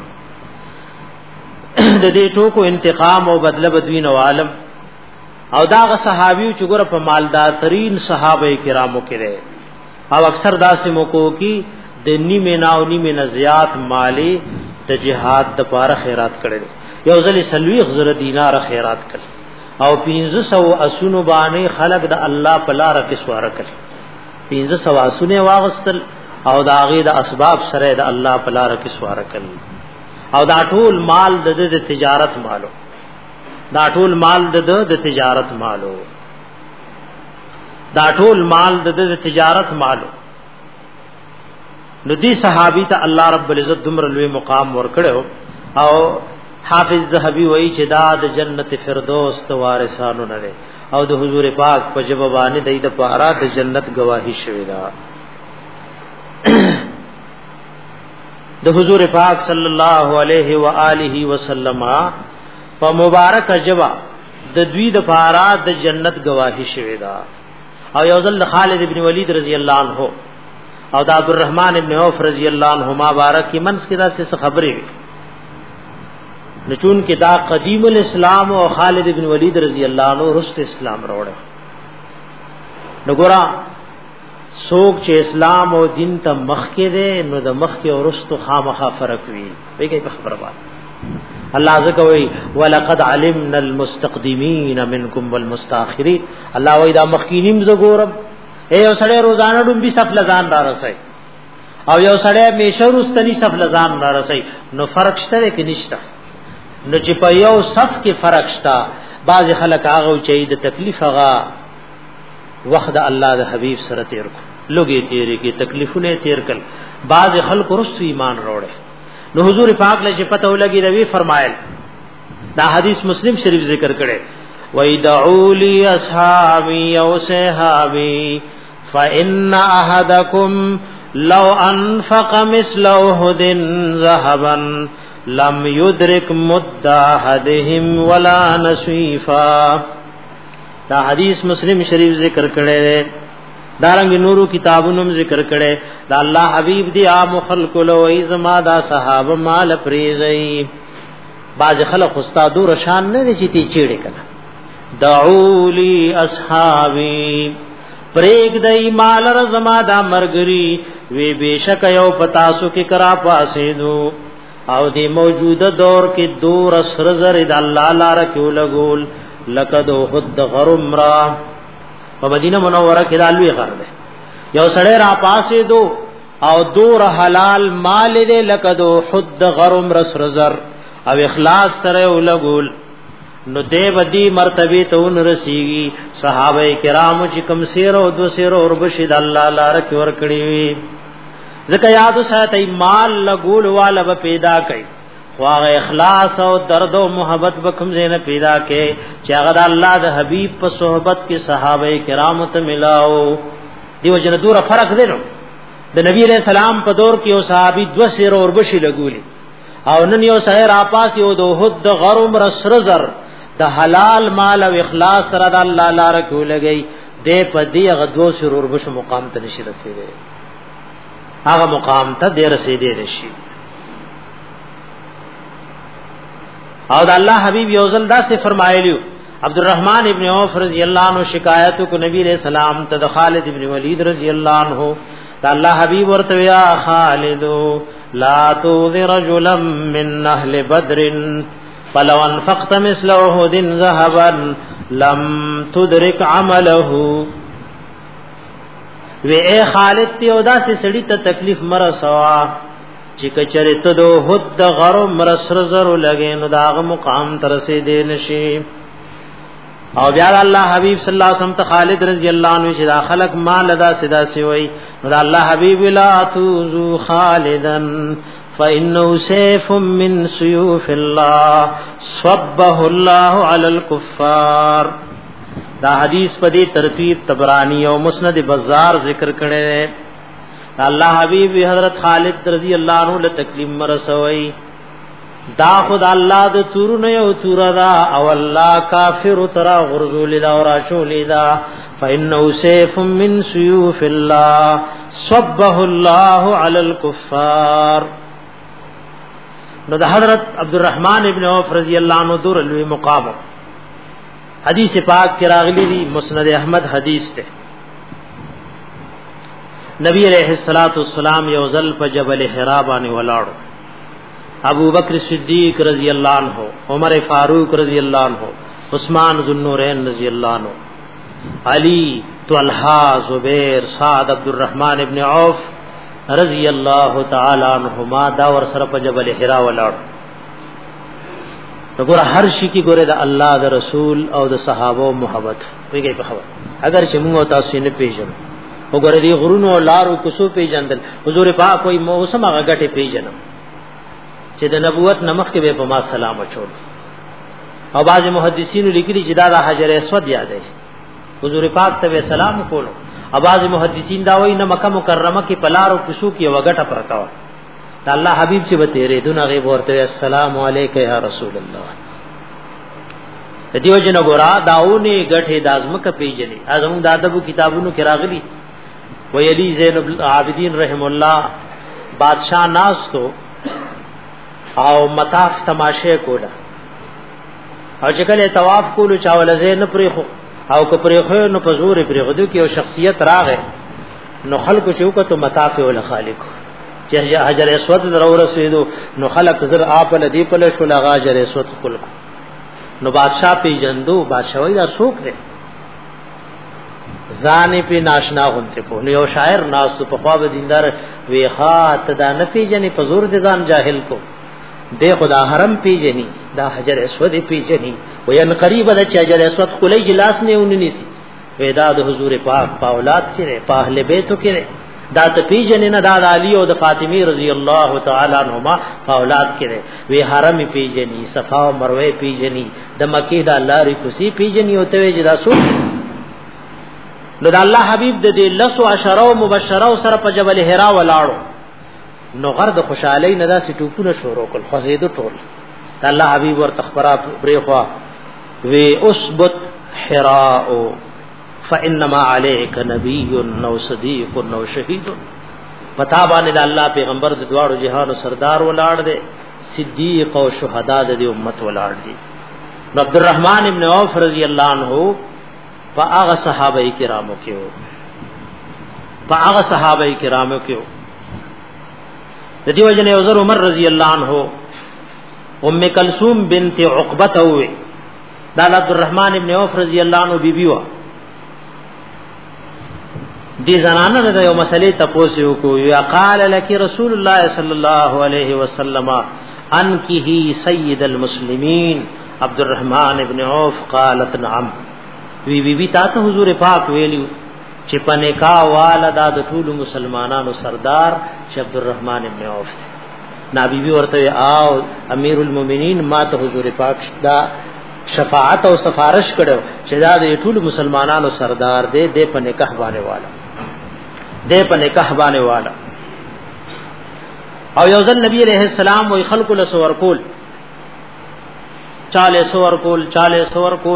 د دې ټوکو انتقام او بدله د دوی نو عالم او داغه صحابیو چې ګره په مالدار ترين صحابه کرامو کې رہے او اکثر داسې موکو کې د نیمه ناو نیمه نزيات مالی د جهاد د پاره خیرات کړي یو ځل سلوي غزر دینار خیرات کړي او پینځه سو اسونو باندې خلق د الله په لار کې سوار کړي پینځه سو اسونه واغستل او د هغه د اسباب سره د الله په لار کې سوار کړي او دا ټول مال د تجارت مالو دا ټول مال د تجارت مالو دا ټول مال د تجارت مالو نو دی صحابی ته الله رب العزت دمر لوی مقام ورکړو او حافظ ذهبی وایي چې دا د جنت فردوس ته وارثانو نه او د حضور پاک په جوابانه د دې پاره د جنت گواہی شوی دا د حضور پاک صلی الله علیه و آله وسلم په مبارک جوا د دوی د پاره د جنت گواہی شوی دا او یو ځل خالد ابن ولید رضی الله عنه او د عبدالرحمن ابن عوف رضی الله عنهما بارک منس کې دا څه خبرې نچون کې دا قدیم الاسلام او خالد ابن ولید رضی الله عنه رست اسلام راوړ نګورا څوک چې اسلام او دین ته مخ کې ده نو د مخ کې او رست خامخا فرق وي ویګي په خبره باندې الله زکوي ولقد علمنا المستقدمين منكم والمستاخرين الله وای دا مخکینیم زګورم اے یو سړی روزانه ډومبي صف لزان را رسي او یو سړی میشورستنی صف لزان را رسي نو فرق شته کې نشته نو چې په یو صف کې فرق شته بعض خلک هغه چې د تکلیف هغه وخت الله د حبیب سره تیر کو لوګي تیرې کې تکلیفونه تیر کړ بعض خلک رسو ایمان وروړي نو حضور پاک له چې پته ولګي روي فرمایل دا حدیث مسلم شریف ذکر کړي وَيَدْعُوا لِي أَصْحَابِي أَوْ صَحَابِي فَإِنَّ أَحَدَكُمْ لَوْ أَنفَقَ مِثْلَ أُحُدٍ ذَهَبًا لَمْ يُدْرِكْ مُدَّ أَحَدِهِمْ وَلَا نَصِيفًا دا حدیث مسلم شریف ذکر کړي دارنګ نورو کتابونو ذکر کړي دا الله حبیب دی عام خلق له ایزما دا صحابه مال پریزي باز خلق استادو رشان نه دي چې تی چیړې کړه دعوا لي اصحابي پریک دای مال رزما دا مرګري وی بشک یو پتاسو کې کرا پاسې دو او دی موجوده دور کې دور سر زر د الله لار کې لګول لقد خد غرم را په مدینه منوره کې دالوی غر ده یو سړی را پاسې دو او دور حلال مال دې لقد خد غرم رسر زر او اخلاص سره ولګول نو دې بدی مرتبه ته ون رسیږي صحابه کرام چې کم سیر او دو سیر اور بشید الله لار کې ور کړی وي ځکه یاد ساتي مال لګول والا به پیدا کوي خواغه اخلاص او درد او محبت به کوم زینه پیدا کې چې هغه د الله د حبیب په صحبت کې صحابه کرام ته ملاو دیو جن دور فرق دی نو د نبی علیہ السلام په دور کې یو صحابي دو سیر اور بشي لګولي او نن یو سحر اپاس یو د حد د غرم رسر زر د حلال مال او اخلاص سره د الله لپاره کو لګي دې په دې غدو سیر اور بش مقام ته نشي رسیدي هغه مقام ته دې رسیدي نشي او د الله حبیب یو ځل دا څه فرمایلیو عبد الرحمن ابن عوف رضی اللہ عنہ شکایت کو نبی علیہ السلام ته خالد ابن ولید رضی اللہ عنہ ته الله حبیب ورته یا خالد لا تؤذي رجلا من اهل بدر فلو انفقت مثل احد ذهبا لم تدرك عمله و اے خالد ته ودا سي سړی ته تکلیف مرسوا چې کچره ته دو حد غرو مرسر زرو لګې نو داغه مقام تر سي دي نشي او بیا الله حبیب صلی الله علیه وسلم ته خالد رضی الله عنه چې دا خلق مال ادا صدا سی وای نو الله حبیب لا توذو خالدن فانه سيف من سيوف الله صبه الله على الكفار دا حدیث په دې ترتیب طبرانی او مسند بازار ذکر کړي الله حبیب حضرت خالد رضی الله عنه له تکلیف مرسوي دا خد الله د تورونه یو توردا او الله کافر ترا غرذول دا اور اشول دا فانه سيف من سيوف الله صبه الله على الكفار نو د حضرت عبد الرحمن ابن عوف رضی الله عنه دور لوی مقام حدیث پاک کې راغلی دی مسند احمد حدیث ته نبی علیہ الصلوۃ والسلام یو ذل په جبل حرا باندې ولاړو ابو بکر صدیق رضی اللہ عنہ عمر فاروق رضی اللہ عنہ عثمان ذو النورین رضی اللہ عنہ علی طلحہ زبیر سعد عبد الرحمن ابن عوف رضی اللہ تعالی عنہما دا ور سره په جبل حرا ولاړ وګوره هر شي کې ګوره د الله د رسول او د صحابه محبت ویږي په خبر اگر چې موږ تاسو نه پیژنو وګوره دی غرونو لارو کوسو پیژندل حضور پاک کوئی موسم هغه غټه پیژنم چې د نبوت نمخ کې به په ما سلام اچول او بعض محدثین لیکلي چې دا د حجر اسود یاد دی حضور پاک ته سلام کولو او بعض محدثین دا وایي نه مکه مکرمه کې پلارو پسو کې وغټه پرتاو دا الله حبیب چې به تیرې دونه غیب ورته السلام علیک یا رسول الله دیو جن ګورا داونه غټه د ازمکه پیجنې ازمو د ادب کتابونو کې راغلي ویلی زین العابدین رحم الله بادشاہ ناس تو او مطاف تماشه کولا او چې کله طواف کولو چاول زین پرې خو او که پرې خو نو پزور پرې غدو کې او شخصیت راغې نو خلق چوکته مطاف ول خالق چې حجر اسود درو رسیدو نو خلق زر اپ له دی په له شو لغا حجر اسود خلق نو بادشاہ پی جندو بادشاہي دا سوق دی ځان په ناشنا غونته کو نو یو شاعر ناس په خوا به دیندار وی خات دا نه پیجنې په زور دي ځان جاهل کو دے خدا حرم پیجنی دا حجر اسود پیجنی وین قریب د چې حجر اسود خلی جلاس نه اوننی سي ودا د حضور پاک په اولاد کې په اهل بیت کې دا ته پیجنی نه دا د علی او د فاطمی رضی الله تعالی عنهما په اولاد کې وی حرم پیجنی صفا او مروه پیجنی د مکی د الله ری کوسی پیجنی او ته جدا سو نو د الله حبیب د دې لسو عشره مبشره سره په جبل حرا ولاړو نو غرد خوشالۍ نه داسې ټوپونه شروع کول خزیدو ټول الله حبیب ور تخبرات بریخوا وی اسبت حراء فانما عليك نبي او صديق او شهيد پتا باندې الله پیغمبر د دواړو جهان سردار ولاړ دي صدیق او شهدا د امت ولاړ دي عبد الرحمن ابن عوف رضی الله عنه فاغ صحابه کرامو کې فاغ صحابه کرامو کې د دیو جن عمر عمر رضی الله عنه ام کلثوم بنت عقبه او دا عبد الرحمن ابن عوف رضی الله عنه بیبی وا دي زنانه د یو مسلې تاسو کو یا قال لك رسول الله صلی الله علیه وسلم انکه سید المسلمین عبد الرحمن ابن عوف قالت نعم وی بی بی تا ته حضور پاک ویلو چې پنه کا والدا د ټول مسلمانانو سردار ش عبد الرحمن ابن عوف نبی بی ورته او امیر المؤمنین ما ته حضور پاک دا شفاعت او سفارش کړو چې دا د ټول مسلمانانو سردار دی د په نکاح باندې والا د په نکاح باندې والا او یو ځل نبی علیہ السلام وی خلق له سور کول چاله سور کول چاله سور کول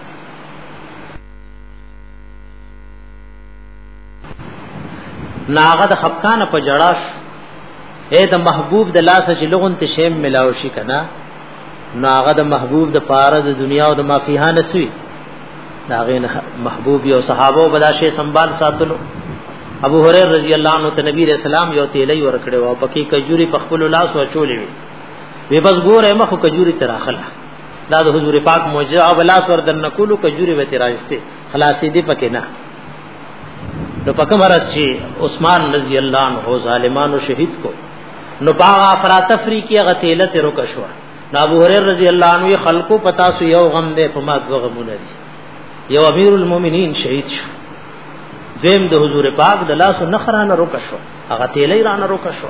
ناغه د خفقان په جړاش اے د محبوب د لاس چې لغون ته شیم ملاو شي کنا ناغه د محبوب د پاره د دنیا او د مافیها نسوي داغه محبوب یو صحابه بداشه سنبال ساتلو ابو هريره رضی الله عنه ته نبی رسول الله یو تیلې ور کړو او پکې کجوري په خپل لاس وچولې وي وی بس ګوره مخ کجوري تراخله دا د حضور پاک معجزه او لاس ور دن کولو کجوري وته راځته خلاصې دې پکې نه نو پکې مرز چې عثمان رضی الله عنه ظالمانو شهید کو نو باغ افراتفری کې غتیله تر وکښو نو ابو هريره رضی الله عنه خلقو پتا سو یو غم دې په ما دغه غمونه دي یو امیر المؤمنین شهید شو دیم د حضور پاک د لاس نخرانه وکښو هغه تیلې رانه وکښو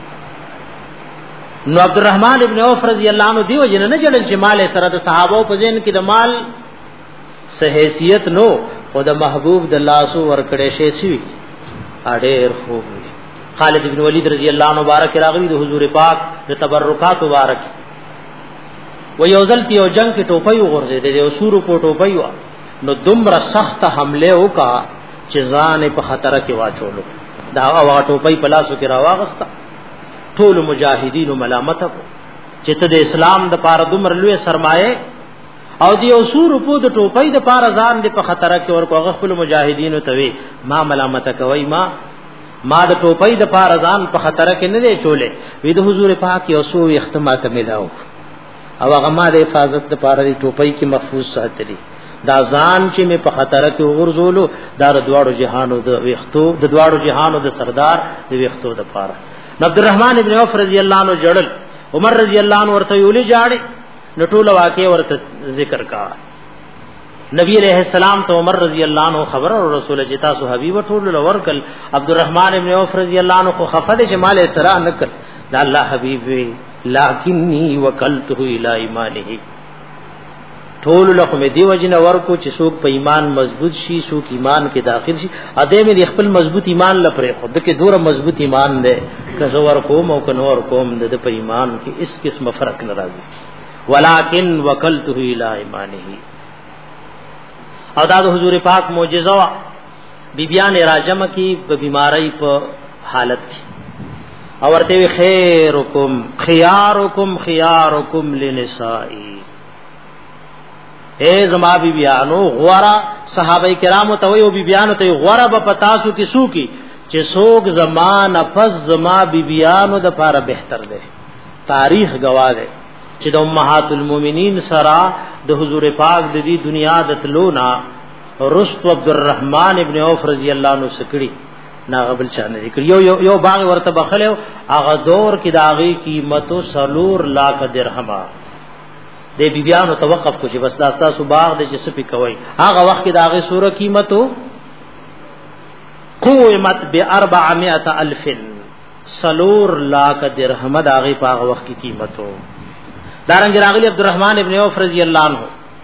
نو عبدالرحمن ابن عوف رضی الله عنه دیو جن نه جړل چې مال سره د صحابه په ذهن کې د مال صحیحیت نو او د محبوب د لاسو ورکړې شي سی اډېر خوب خالد ابن ولید رضی الله عنه مبارک راغلی د حضور پاک د تبرکات مبارک و یوزل تی او جنگ کې ټوپۍ وغورځې د اسورو په ټوپۍ وا نو دومره سخت حمله وکا چې ځان په خطر کې واچولو دا هغه ټوپۍ په لاسو کې راواغستا ټول مجاهدین ملامت کو چې ته د اسلام د پاره دومره لوی سرمایه او دی اسور په د ټوپۍ د پاره ځان د په خطر کې ورکو خپل مجاهدین ته وی ما ملامت کوي ما ما د ټوپۍ د پاره ځان په خطر کې نه دی چولې وی د حضور پاک یو سو اختمات ملاو او هغه ما د حفاظت د پاره د ټوپۍ کې محفوظ ساتلی دا ځان چې می په خطر کې ورزولو دا د دواړو جهانو د وختو د دواړو جهانو د سردار د وختو د پاره عبدالرحمن ابن عوف رضی الله عنه جړل عمر رضی الله عنه ورته یولې جاړي نټول واقع ورته ذکر کا نبی علیہ السلام ته عمر رضی الله عنه خبر او رسول جتا سو حبیب ټول ورکل عبدالرحمن ابن عوف رضی الله عنه خو خفد جمال سرا نکل دا الله حبیب لکنی وکلته الی ایمانه ټول له کوم دی وجنه ورکو چې څوک په ایمان مضبوط شي څوک ایمان کې داخل شي اده مې خپل مضبوط ایمان لپاره خود کې دوره مضبوط ایمان ده که زور کوم او کنور کوم د په ایمان کې اس قسم فرق ناراضي ولکن وکلته الی ایمانه او دا د حضور پاک معجزه بیبیان راجم کی په بیماری په حالت او ورته خیرکم خيارکم خيارکم للنساء اے زما بی بیانو غورا صحابه کرامو ته ویو بی بیانو ته غورا به پتاسو کی سو کی چې سوق زمان پس زما بی بیانو د پاره بهتر ده تاریخ گواه ده چې د امهات المؤمنین سرا د حضور پاک د دې دنیا د تلونا رست عبدالرحمن ابن عوف رضی الله عنه سکړي ناغبل چانه ذکر یو یو یو باغ ورته بخلو هغه دور کې داغي قیمتو سلور لاک درهمه د بیبیانو توقف کو چې بس دا تاسو باغ د چې سپی کوي هغه وخت کې داغه سوره قیمتو قومت ب اربعمائة الف سلور لاک درهم داغه په هغه وخت کې قیمتو دارنګ راغلی عبدالرحمن ابن عوف رضی الله عنه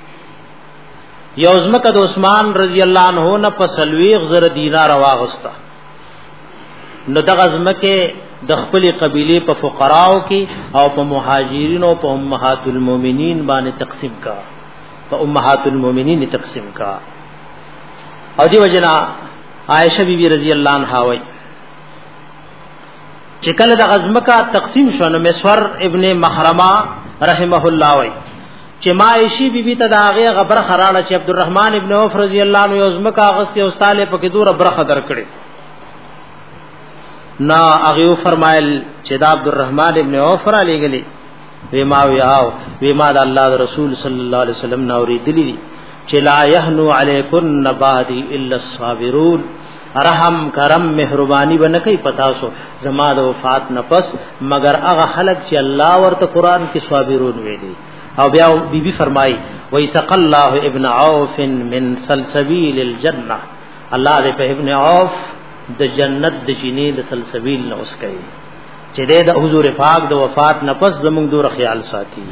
یوزمک د عثمان رضی الله عنه نه په سلویغ زر دینار واغستا نو دغه ځمکه د خپل قبيله په فقراو کې او په مهاجرینو په امهات المؤمنین باندې تقسیم کا په امهات المؤمنین تقسیم کا او دی وجنا عائشہ بی بی رضی الله عنها وای چې کله د غزمکا تقسیم شونه مسور ابن محرمه رحمه الله وای چې مایشی بی بی تداغه غبر خراله چې عبدالرحمن ابن عوف رضی الله عنه یوزمکا غس کې استاله په کې دوره برخه درکړي نا اغیو فرمایل چې دا عبدالرحمن ابن عوف را لګلی وی ما ویاو وی ما د الله رسول صلی الله علیه وسلم نوري دلی چې لا یهنو علیکن بعدی الا الصابرون رحم کرم مهربانی ونکي پتا سو زما د وفات نفس مگر هغه خلق چې الله ورته قران کې صابرون ویلي او بیا بی بی فرمای ویسق الله ابن عوف من سلسبیل الجنه الله دې په ابن عوف د جنت د چینه د سلسبیل نه اوس کوي چې د حضور پاک د وفات نفس زموږ دور خیال ساتي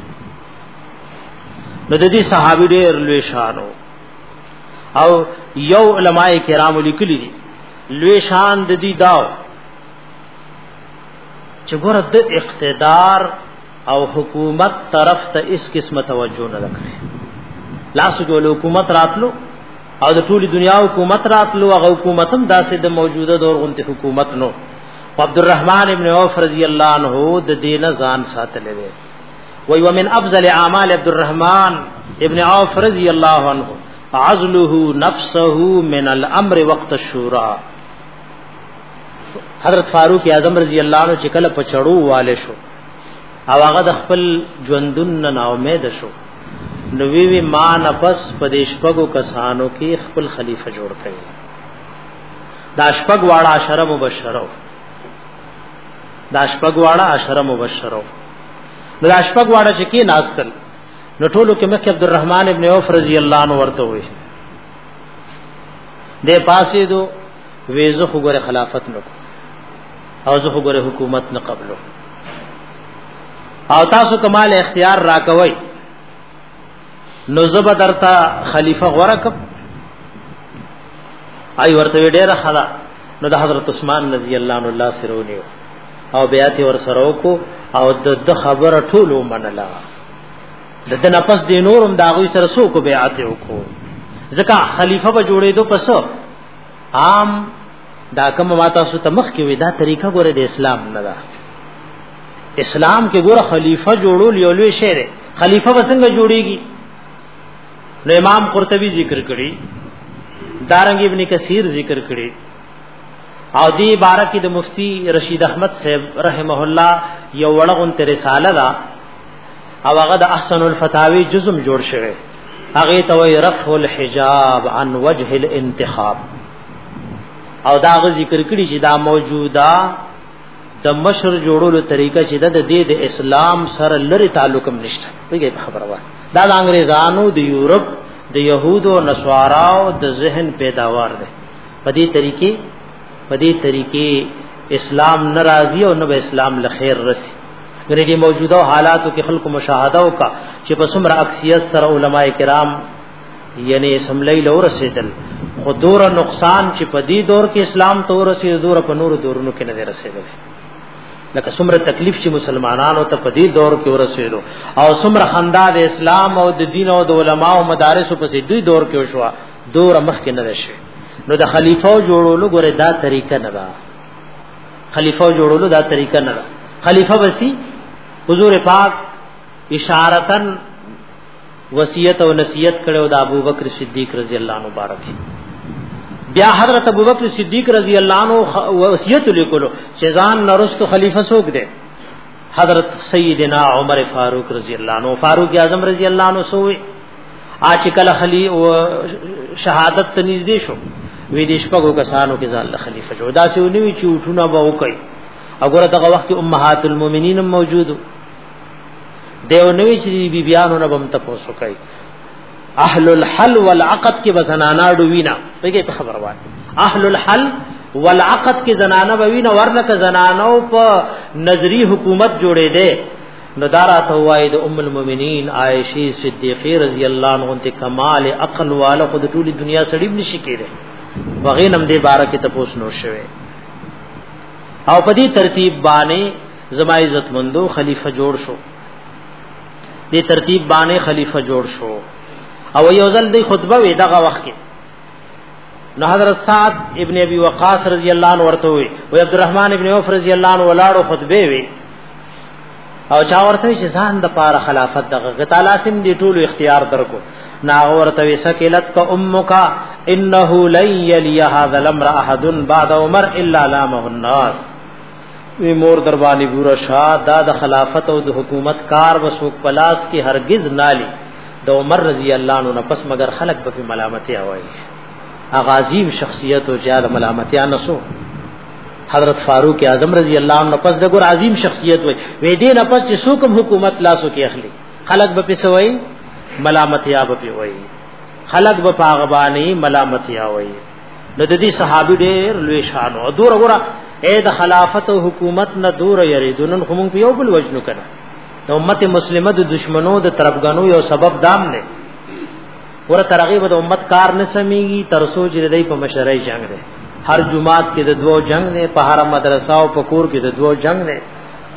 نو د دې صحابي ډېر لوی شانو او یو علماء کرام لیکلي دي لوی شان د دې داو چې ګوره د اقتدار او حکومت طرف ته اس قسمه توجه نه کړي. لاسو کې حکومت راتلو او د ټولي دنیا حکومت راتلو، هغه حکومت هم داسې د موجوده دور غونته حکومت نو. عبدالرحمن ابن عوف رضی الله عنه د دین ځان ساتلې وي. وی ومن افضل اعمال عبدالرحمن ابن عوف رضی الله عنه عزله نفسه من الامر وقت الشورى. حضرت فاروق اعظم رضی الله عنه چې کله پچړو والے شو او هغه د خپل ژوندون نه امید شو، نو وی وی ما نفس پدیش پګو کسانو کې خپل خلیفہ جوړ کړي. دا شپږ واړه عشره مبشرو دا شپږ واړه عشره مبشرو نو دا شپږ واړه چې کې ناستل نو ټولو کې مکه عبدالرحمن ابن عوف رضی الله عنه ورته وي دې پاسې دو وېزه خو ګره خلافت نو او زه خو ګره حکومت نه قبلو او تاسو کمال اختیار راکوي نو زبر درتا خلیفہ غورکب ای ورته ډیره خلا نو د حضرت عثمان رضی الله عنه الله سرونیو او بیات ور سره کو او د خبره ټولو منلا د د نفس د نورم داغوي سره سو کو بیعت وکړو ځکه خلیفہ به جوړې دو پس عام دا کوم ماته سو تمخ کې وې دا طریقه ګوره د اسلام نه ده. اسلام کې ګوره خلیفہ جوړول یو لوی شی دی. خلیفہ وسنګ جوړیږي نو امام قرطبی ذکر کړي، دارنګ ابن کثیر ذکر کړي او دی بارک د مفتی رشید احمد صاحب رحمه الله یو وړغون ته رساله ده او هغه د احسن الفتاوی جزم جوړ شوی، هغه ته وی رفع الحجاب عن وجه الانتخاب او دا غ ذکر کړي چې دا موجوده د مشر جوړولو طریقه چې د دې د اسلام سره لري تعلق هم نشته. پیږي خبره وای دا د انګريزانو د یورپ د يهودو نصاراو د ذهن پیداوار ده. په دې طریقې په دې طریقې اسلام ناراضي او نو اسلام لخير رسي. غریږي موجوده حالاتو کې خلکو مشاهده وکا چې په څومره اکثریت سره علما کرام یعنی سملې لور رسیدل، خو دور نقصان چې په دې دور کې اسلام ته ورسېد دور په نور دورونو کې نه رسیدل. لکه څومره تکلیف چې مسلمانانو ته په دې دور کې ورسېدو او څومره خندا د اسلام او د دین او د علما او مدارس په سي دوی دور کې وشو دور مخ کې نه راشي. نو د خلیفہ جوړولو ګوره دا طریقه نه ده. خلیفہ جوړولو دا طریقه نه ده. خلیفہ وسی حضور پاک اشارتن وصیت او نصیحت کړو د ابوبکر صدیق رضی الله عنه مبارک. بیا حضرت ابوبکر صدیق رضی الله عنه وصیت لیکلو چې ځان نرست خلیفہ څوک دی؟ حضرت سیدنا عمر فاروق رضی الله عنه. فاروق اعظم رضی الله عنه سوې اچ کله خلی او شهادت ته نږدې شو وې د شپږو کسانو کې ځان خلیفہ جوړ دا څه ونی چې اٹھونه به وکي. وګوره دغه وخت کې امهات المؤمنین موجودو دیو نوې چې بی بیانو نه بم تاسو کوي. اهل الحل والعقد کې بزنانا ډوینا پیګه په خبر وای اهل الحل والعقد کې زنانا بوینا ورنه زنانو په نظری حکومت جوړې ده. ندارات وای د ام المؤمنین عائشہ صدیقہ رضی الله عنها ته کمال عقل والا خود ټولي دنیا سړي نشي کېده وغینم دې بارکه تاسو نو شوه او په دې ترتیب باندې زما عزت مندو خلیفہ جوړ شو. دې ترتیب باندې خلیفہ جوړ شو او یو ځل دی خطبه وی دغه وخت کې نو حضرت سعد ابن ابي وقاص رضی الله عنه ورته وی او عبدالرحمن ابن عوف رضی الله عنه ولاړو خطبه وی او چا ورته چې ځان د پاره خلافت دغه تعالی سم دی ټولو اختیار درکو نا ورته وی سکلت کا امک انه لن يلي هذا الامر احد بعد عمر الا لامه الناس. وی مور دربانی ګور شاه دا د خلافت او د حکومت کار وسوک پلاس کی هرگز نالی د عمر رضی الله عنه پس مگر خلق به ملامتي اوای. اغازیم شخصیت او جاد ملامتیا نسو. حضرت فاروق اعظم رضی الله عنه پس د ګور عظیم شخصیت وای وې دې نه پس چې څوک حکومت لاسو کې اخلي خلق به پسوي ملامتیا به وای خلق به پاغبانی ملامتیا وای. نو د دې صحابي ډېر لوی شان او دور ګور اے د خلافت او حکومت نه دور یریدون خو مونږ په یو بل وجنو کړه. د امت مسلمه د دشمنو د طرفګانو یو سبب دام نه ور ترغیب د امت کار نه سميږي تر سوچ ردی په مشرعي جنگ ده. هر جمعات کې د دوو جنگ نه په هر مدرسه او په کور کې د دوو جنگ نه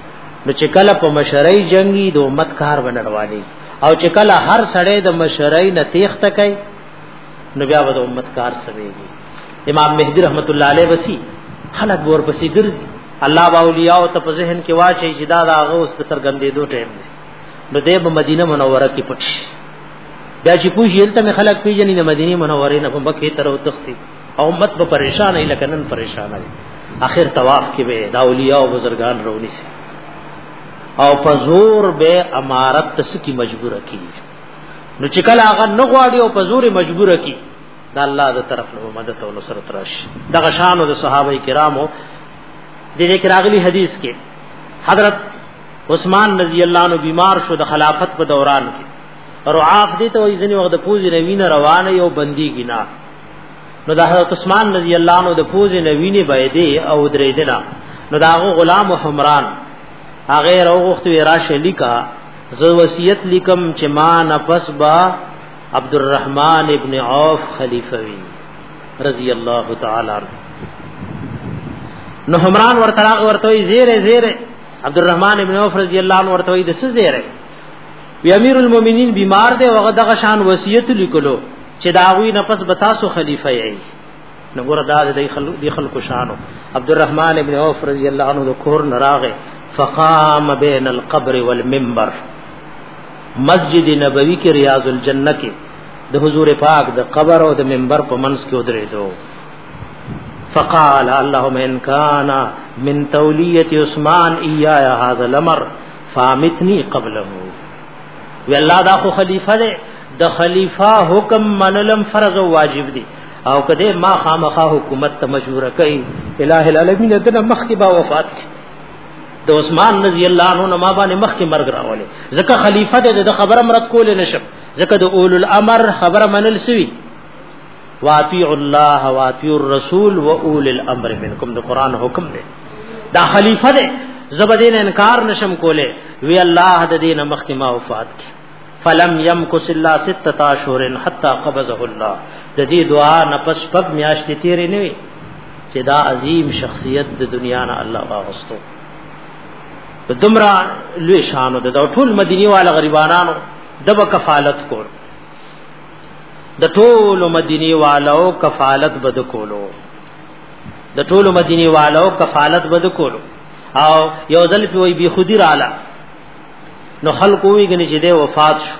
نو چې کله په مشرۍ جنگي د امت کار بنړوالي او چې کله هر سړی د مشرۍ نه تیښته کوي نو بیا به د امت کار سويږي. امام مهدی رحمت الله علیه وسی خلق ور پسې ګرځي الله باولیاء او ته په ذهن کې واچي چې دا داغه اوس سرګندې دوه ټیم دی نو د مدینه منوره کې پټ بیا چې پوښ یلته مې خلق پیژنې د مدینه منوره نه په مکه تر او تختی او امت به پریشان ای لکه نن پریشان ای. اخر طواف کې به د اولیاء او بزرگان رونی سي او په زور به امارت تس کی مجبور کی نو چې کله هغه نه غواړي او په زور مجبور کی د الله د طرف له مدد او نصرت راشي. دغه شان او د صحابه کرامو د دې کې راغلي حدیث کې حضرت عثمان رضی الله عنه بیمار شو د خلافت په دوران کې رعاف دي ته وې ځنی وخت د پوز نوینه روانه یو بندي گنا نو د حضرت عثمان رضی الله عنه د پوز نوینه بيدې او درې دنا نو داغه غلام حمران هغه روغخت راشه لیکا زو وصیت لیکم چې ما نفس با عبد الرحمن ابن عوف خلیفوی رضی الله تعالی عنہ. نو حمران ورته ورته زیره زیره عبد الرحمن ابن عوف رضی الله عنه ورته د څه زیره وی امیر المؤمنین بیمار دی وغه دغه شان وصیت لیکلو چې داوی نفس بتاسو خلیفہ ای نو ګور دا د خلکو خلکو شانو. عبد الرحمن ابن عوف رضی الله عنه د کور نراغه فقام بین القبر والمنبر مسجد نبوی کې ریاض الجنہ کې د حضور پاک د قبر او د منبر په منځ کې ودرېدو. فقال اللهم ان كان من تولیت عثمان ایای هذا الامر فامتنی قبله. وی الله دا خو خلیفہ دی د خلیفہ حکم منلم فرض او واجب دی او کده ما خامخا حکومت ته مشوره کوي الہ العالمین دنه مخکې با وفات کی د عثمان رضی الله عنه ما باندې مخکې مرګ راولې ځکه خلیفہ دې د خبره مراد کول نشم ځکه د اول الامر خبره منل سوي واطیع الله واطیع الرسول واول الامر منکم د قران حکم دی دا خلیفہ دې زبدین انکار نشم کوله وی الله د دین مخکې ما وفات کی فلم يمكث الا ستة اشهر حتى قبضه الله. د دې دعا نفس پک میاشتې تیرې نه وي چې دا عظیم شخصیت د دنیا نه الله واغستو. دمرا لوی شانو د ټول مدینه والا غریبانو دب کفالت کول د ټول مدینه والو کفالت بد کولو د ټول مدینه والو کفالت بد کولو او یو ځل په وی بی خودی رااله نو خلق وی غنی چې د وفات شو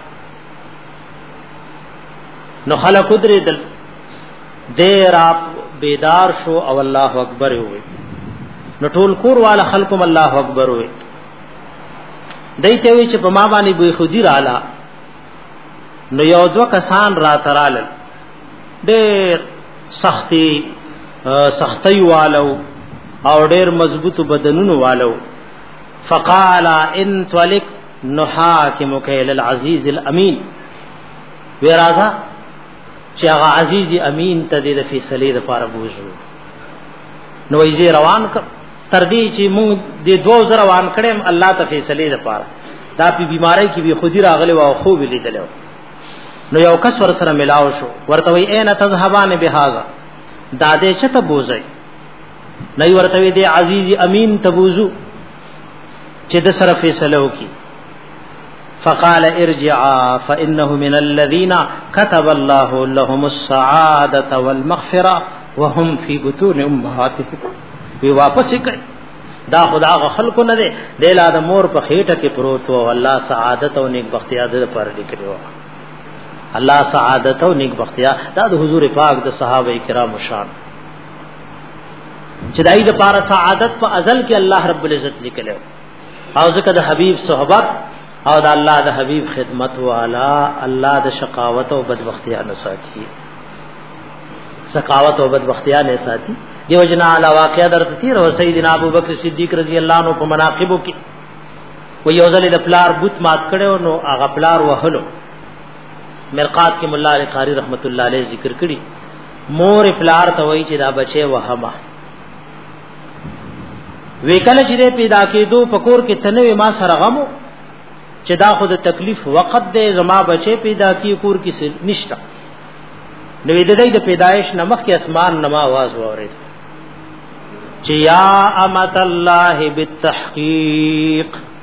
نو خلق درې دل دیر اپ بیدار شو او الله اکبر وی نو ټول کور والا خلقم الله اکبر وی دایته وی چې په ما باندې بو خودی رااله نو یو دو کسان را ترال ډېر سختي سختي والو او ډېر مضبوط بدنونو والو فقال ان تلک نحاکمک الى العزیز الامین ورازا چې هغه عزیز امین ته د فیصله لپاره بوزو نو یې روان ک تر دې چې موږ د دوه زره روان کړم الله ته فیصله لپاره دا په بیماری کې به خودی راغلی او خو ولیدل نو یو کس ور سره ملاو شو ورته وی اين تذهبان بهذا دا دې چته بوزي نه ورته وی دې عزیز امین تبوزو چې د سره فیصله وکي فقال ارجعا فانه من الذين كتب الله لهم السعاده والمغفره وهم في بطون امهاتهم وی واپس کړ دا خدا غ خلق نه دي د لا د مور په خېټه کې پروت او الله سعادت او نیک بختیا د پر لیکلو الله سعادت او نیک بختیا دا د حضور پاک د صحابه کرام شان چې دای د پاره سعادت په ازل کې الله رب العزت لیکلو او ځکه د حبیب صحبت او د الله د حبیب خدمت والا الله د شقاوت او بدبختیا نه ساتي شقاوت او بدبختیا نه ساتي دیو جنا علا واقعہ در تیر او سیدنا ابوبکر صدیق رضی اللہ عنہ په مناقبو کې و یوزل د پلار بوت مات کړو نو هغه پلار وهلو مرقات کې مولا علی قاری رحمت الله علیه ذکر کړي مور پلار ته وای چې دا بچي وهما وکاله چې پیدا کېدو پکور کې تنوي ما سره غمو چې دا خود تکلیف وخت دې زما بچي پیدا کی کور کې نشتا نو دې د پیدایش نمخ کې اسمان نما आवाज وره چې یا امت الله بالتحقیق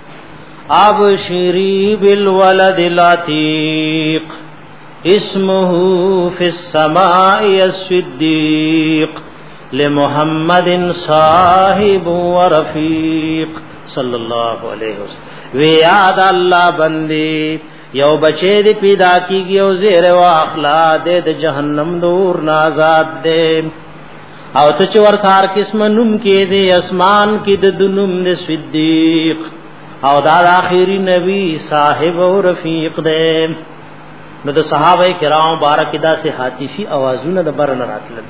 ابشری بالولد العتیق اسمه فی السماء الصدیق لمحمد صاحب و رفیق صلی اللہ علیہ وسلم. وی یاد اللہ بندی یو بچے دی پیدا کیږي او زیر واخلا دے د جہنم دور نازاد دے او ته چور کار قسم نوم کې دے اسمان کې د دنوم د صدیق او دا اخیری نبی صاحب او رفیق دے. نو د صحابه کرام بارک دا سے حاتفی اوازونه د برن راتل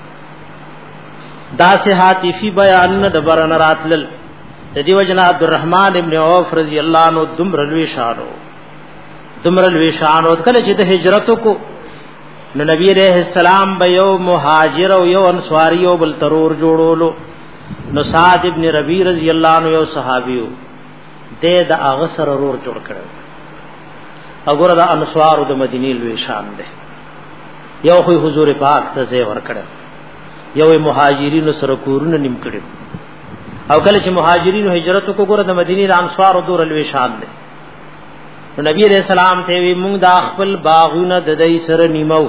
دا سے حاتفی بیان د برن راتل د دیو جنا عبدالرحمن ابن عوف رضی اللہ عنہ دمر لوی شانو دمر لوی شانو کله چې د هجرت کو نو نبی علیہ السلام به یو مهاجر او یو انصاری او بل ترور جوړولو. نو سعد ابن ربیع رضی اللہ عنہ یو صحابیو د د هغه سره رور جوړ کړو. وګوره د انصار د مدینې لوی شان ده. یو خو حضور پاک ته زې ور کړو یو مهاجرینو سره کورونه نیم کړو او کله چې مهاجرینو هجرت کو ګوره د مدینې د انصار او دور لوی شان ده. نو نبی علیہ السلام ته وی مونږ د خپل باغونه د دای سره نیمو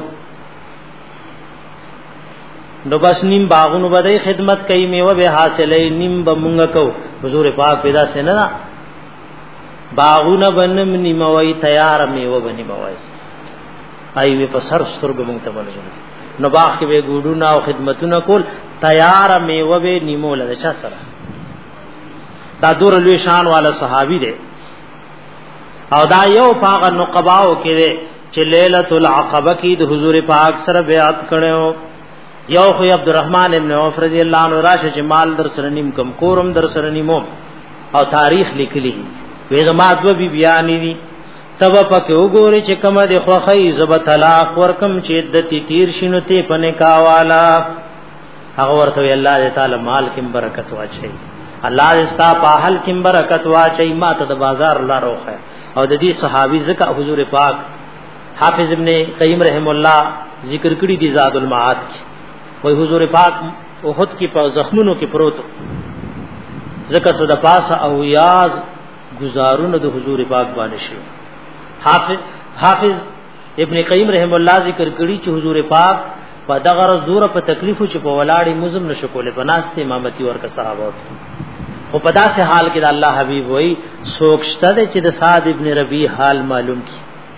نو بس نیم باغونو بدای خدمت کوي میوه به حاصلې نیم به مونږ کو. حضور پاک پیدا سينه باغونه بنم نیموي تیار میوه بنی موي ایوه په سر سترګو مونږ ته ولګو. نو باغ کې به ګوډونه او خدمتونه کول تیار میوه به نیمو لږ چا سره دا دور لوی شان والا صحابي دی او دا یو پاغه نقباو کې چې ليله العقبه کې د حضور پاک سره بیعت کړو. یو خو عبدالرحمن ابن عوف رضی اللہ عنہ راشه چې مال در سره نیم کم کورم در سره نیمو او تاریخ لیکلی وې زما دو بی بیان دي تب پکې وګوري چې کومه د خوخی زب طلاق ورکم چې عدت تیر شنو ته پنه کاوالا هغه ورته الله تعالی مال کې برکت واچي الله استا په حل کې برکت واچي ما ته د بازار الله روخه او د دې صحابي زکه حضور پاک حافظ ابن قیم رحم الله ذکر کړی دی زاد المعاد کې وای حضور پاک احد کې په زخمونو کې پروت زکه صد پاس او یاز گزارونه د حضور پاک باندې شي. حافظ حافظ ابن قیم رحم الله ذکر کړی چې حضور پاک په دغه زور په تکلیفو چې په ولاړی مزم نشو کوله بناسته امامتی ورکه صحابه او په داسې حال کې د الله حبیب وای سوکشته چې د سعد ابن ربیع حال معلوم کی.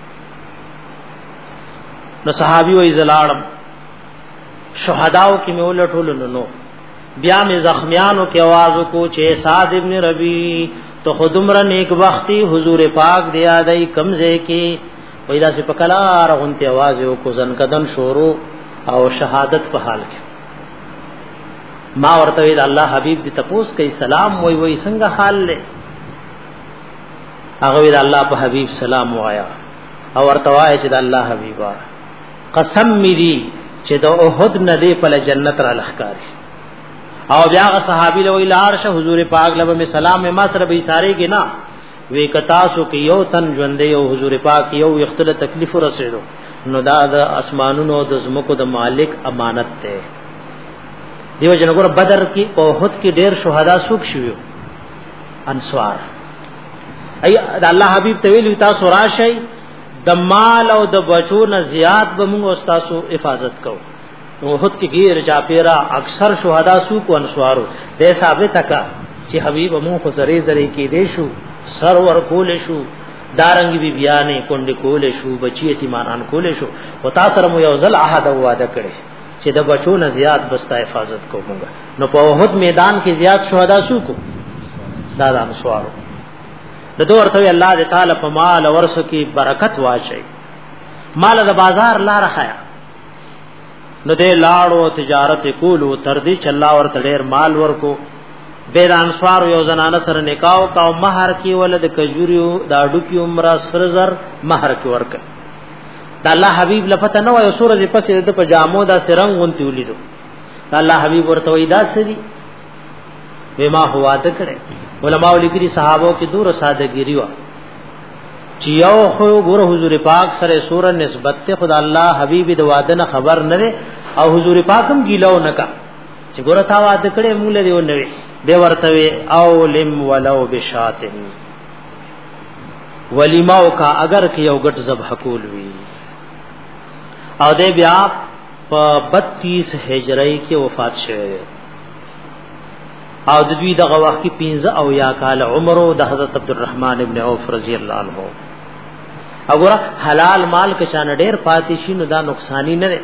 نو صحابي وای زلاړم شهداو کې مې ولټول نو نو بیا مې زخمیانو کې आवाज کو چې سعد ابن ربیع تو خودمره نیک وختي حضور پاک دی یادای کمزه کې پیدا سے پکلا رغونته आवाज کو زن کدن شورو او شهادت په حال کې ما ورته وی الله حبیب دې تپوس کوي سلام وای وای څنګه حال له هغه وی الله په حبیب سلام وایا او ورته وای چې الله حبیبا قسم می دي چې د احد نه دی په جنت را لخکاری او بیا صحابي له ویلار شه حضور پاک له می سلام ما سره به ساره کې نه وی کتاسو کې یو تن ژوندې او حضور پاک یو اختل تکلیف ورسېدو نو دا د اسمانونو د زمکو د مالک امانت ته دیو جنګور بدر کې او احد کې ډېر شهدا سوق شویو انصار ای د الله حبیب ته ویل تاسو راشي د مال او د بچو نه زیات به موږ استادو حفاظت کوو. احد کې غیر چا پیرا اکثر شهدا سوق انصارو د ثابت کا چې حبیب مو خو زری زری کې دی شو سر ور کول شو دارنګ بی بیانې کونډ کول شو بچی یتیمانان کول شو او تاسو سره مو یو ځل عہد وعده کړی چې د بچو نه زیات بستا حفاظت کومګه. نو په احد میدان کې زیات شهدا شو کو دا د انصارو د دوه ورته الله تعالی په مال ورث کې برکت واچي مال د بازار لار خیا نو دې لاړو تجارت کولو تر دې چې الله ورته ډېر مال ورکو. بیر انصار یو زنانه سره نکاح کاو مہر کی ولد کجوریو دا ډو کی عمره سرزر مہر کی ورک دا الله حبیب لپته نو یو سورې پسې د پجامو دا سرنګ ونتی ولیدو دا الله حبیب ورته وای دا سدي وما هوا د کړه علماء لیکلي صحابه کې دور سادهګيري وا چې یو خو ګور حضور پاک سره سور نسبت ته خدای الله حبیب د واده نه خبر نه او حضور پاکم ګیلو نکا چې ګور تا واده کړه مونږ له دیو نه به ورته او لم ولو بشاتن ولیمه او کا اگر کې یو غټ ذبح کول وی او دې بیا په بتیس هجری کې وفات شوه او د دوی دغه وخت کې پنځه او یا کال عمر او د حضرت عبدالرحمن ابن عوف رضی الله عنه. وګوره حلال مال کې شان ډېر پاتې شي نو دا نقصانی نه ده.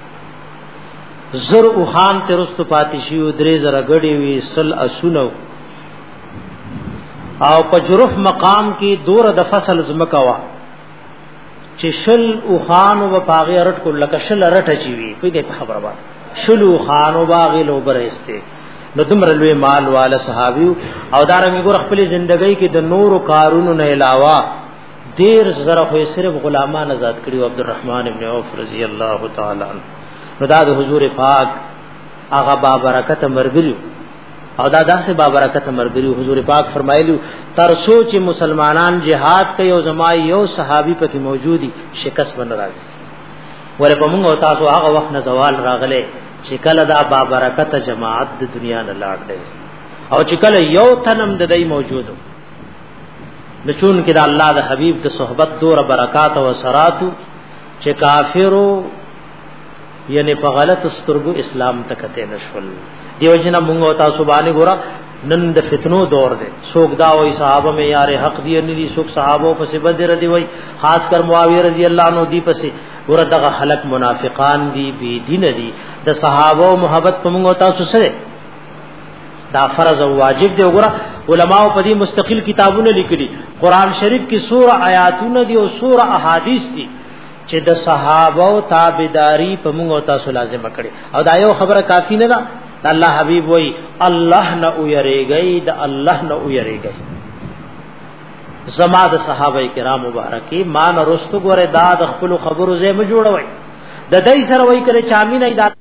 زر او خان ترست پاتې شي او درې زره غړي وی سل اسونو او په جرف مقام کې دور د فصل زمکا وا چې شل او خان او باغی رټ کو لکه شل رټ چی وی په دې خبره با شل او خان او باغی لو برسته نو دمر لوی مال والا صحابي او دارنګ ګور خپل ژوندۍ کې د نور کارونو نه علاوه ډیر زره خو صرف غلامان آزاد کړي عبدالرحمن ابن عوف رضی الله تعالی عنہ. نو دا د حضور پاک هغه با برکت مرګري او دا داسې با برکت مرګري. حضور پاک فرمایلی تر سوچ مسلمانان جهاد کوي او زما یو صحابي پکې موجودي شکست بن راځي ولې په موږ او تاسو هغه وخت نه زوال راغله چې کله دا با برکت جماعت د دنیا نه لاړ دی او چې کله یو تنم د دې موجودو نچون کې د الله د حبيب د صحبت دور برکات او سراتو چې کافرو یعنی په غلط سترګو اسلام تکته نشول. دیو جنا مونږ او تاسو باندې ګورا نن د فتنو دور دی. څوک دا وای صحابه مې یار حق دی نه دي څوک صحابه په سی بدر دی وای خاص کر معاویه رضی الله عنه دی پسې ګور دغه خلق منافقان دی بی دین دی د صحابه محبت په مونږ او تاسو سره دا فرض او واجب دی. ګور علماء په دې مستقل کتابونه لیکلي قران شریف کې سوره آیاتونه دي او سوره احادیث دي چې د صحابه او تابعداري په موږ او تاسو لازم کړي او دا یو خبره کافی نه ده. الله حبيب وای الله نه ويریږي د الله نه ويریږي. زما د صحابه کرام مبارکي مان رستو ګوره دا د خپل خبرو زې م جوړوي د دې سره وای کړي چامي نه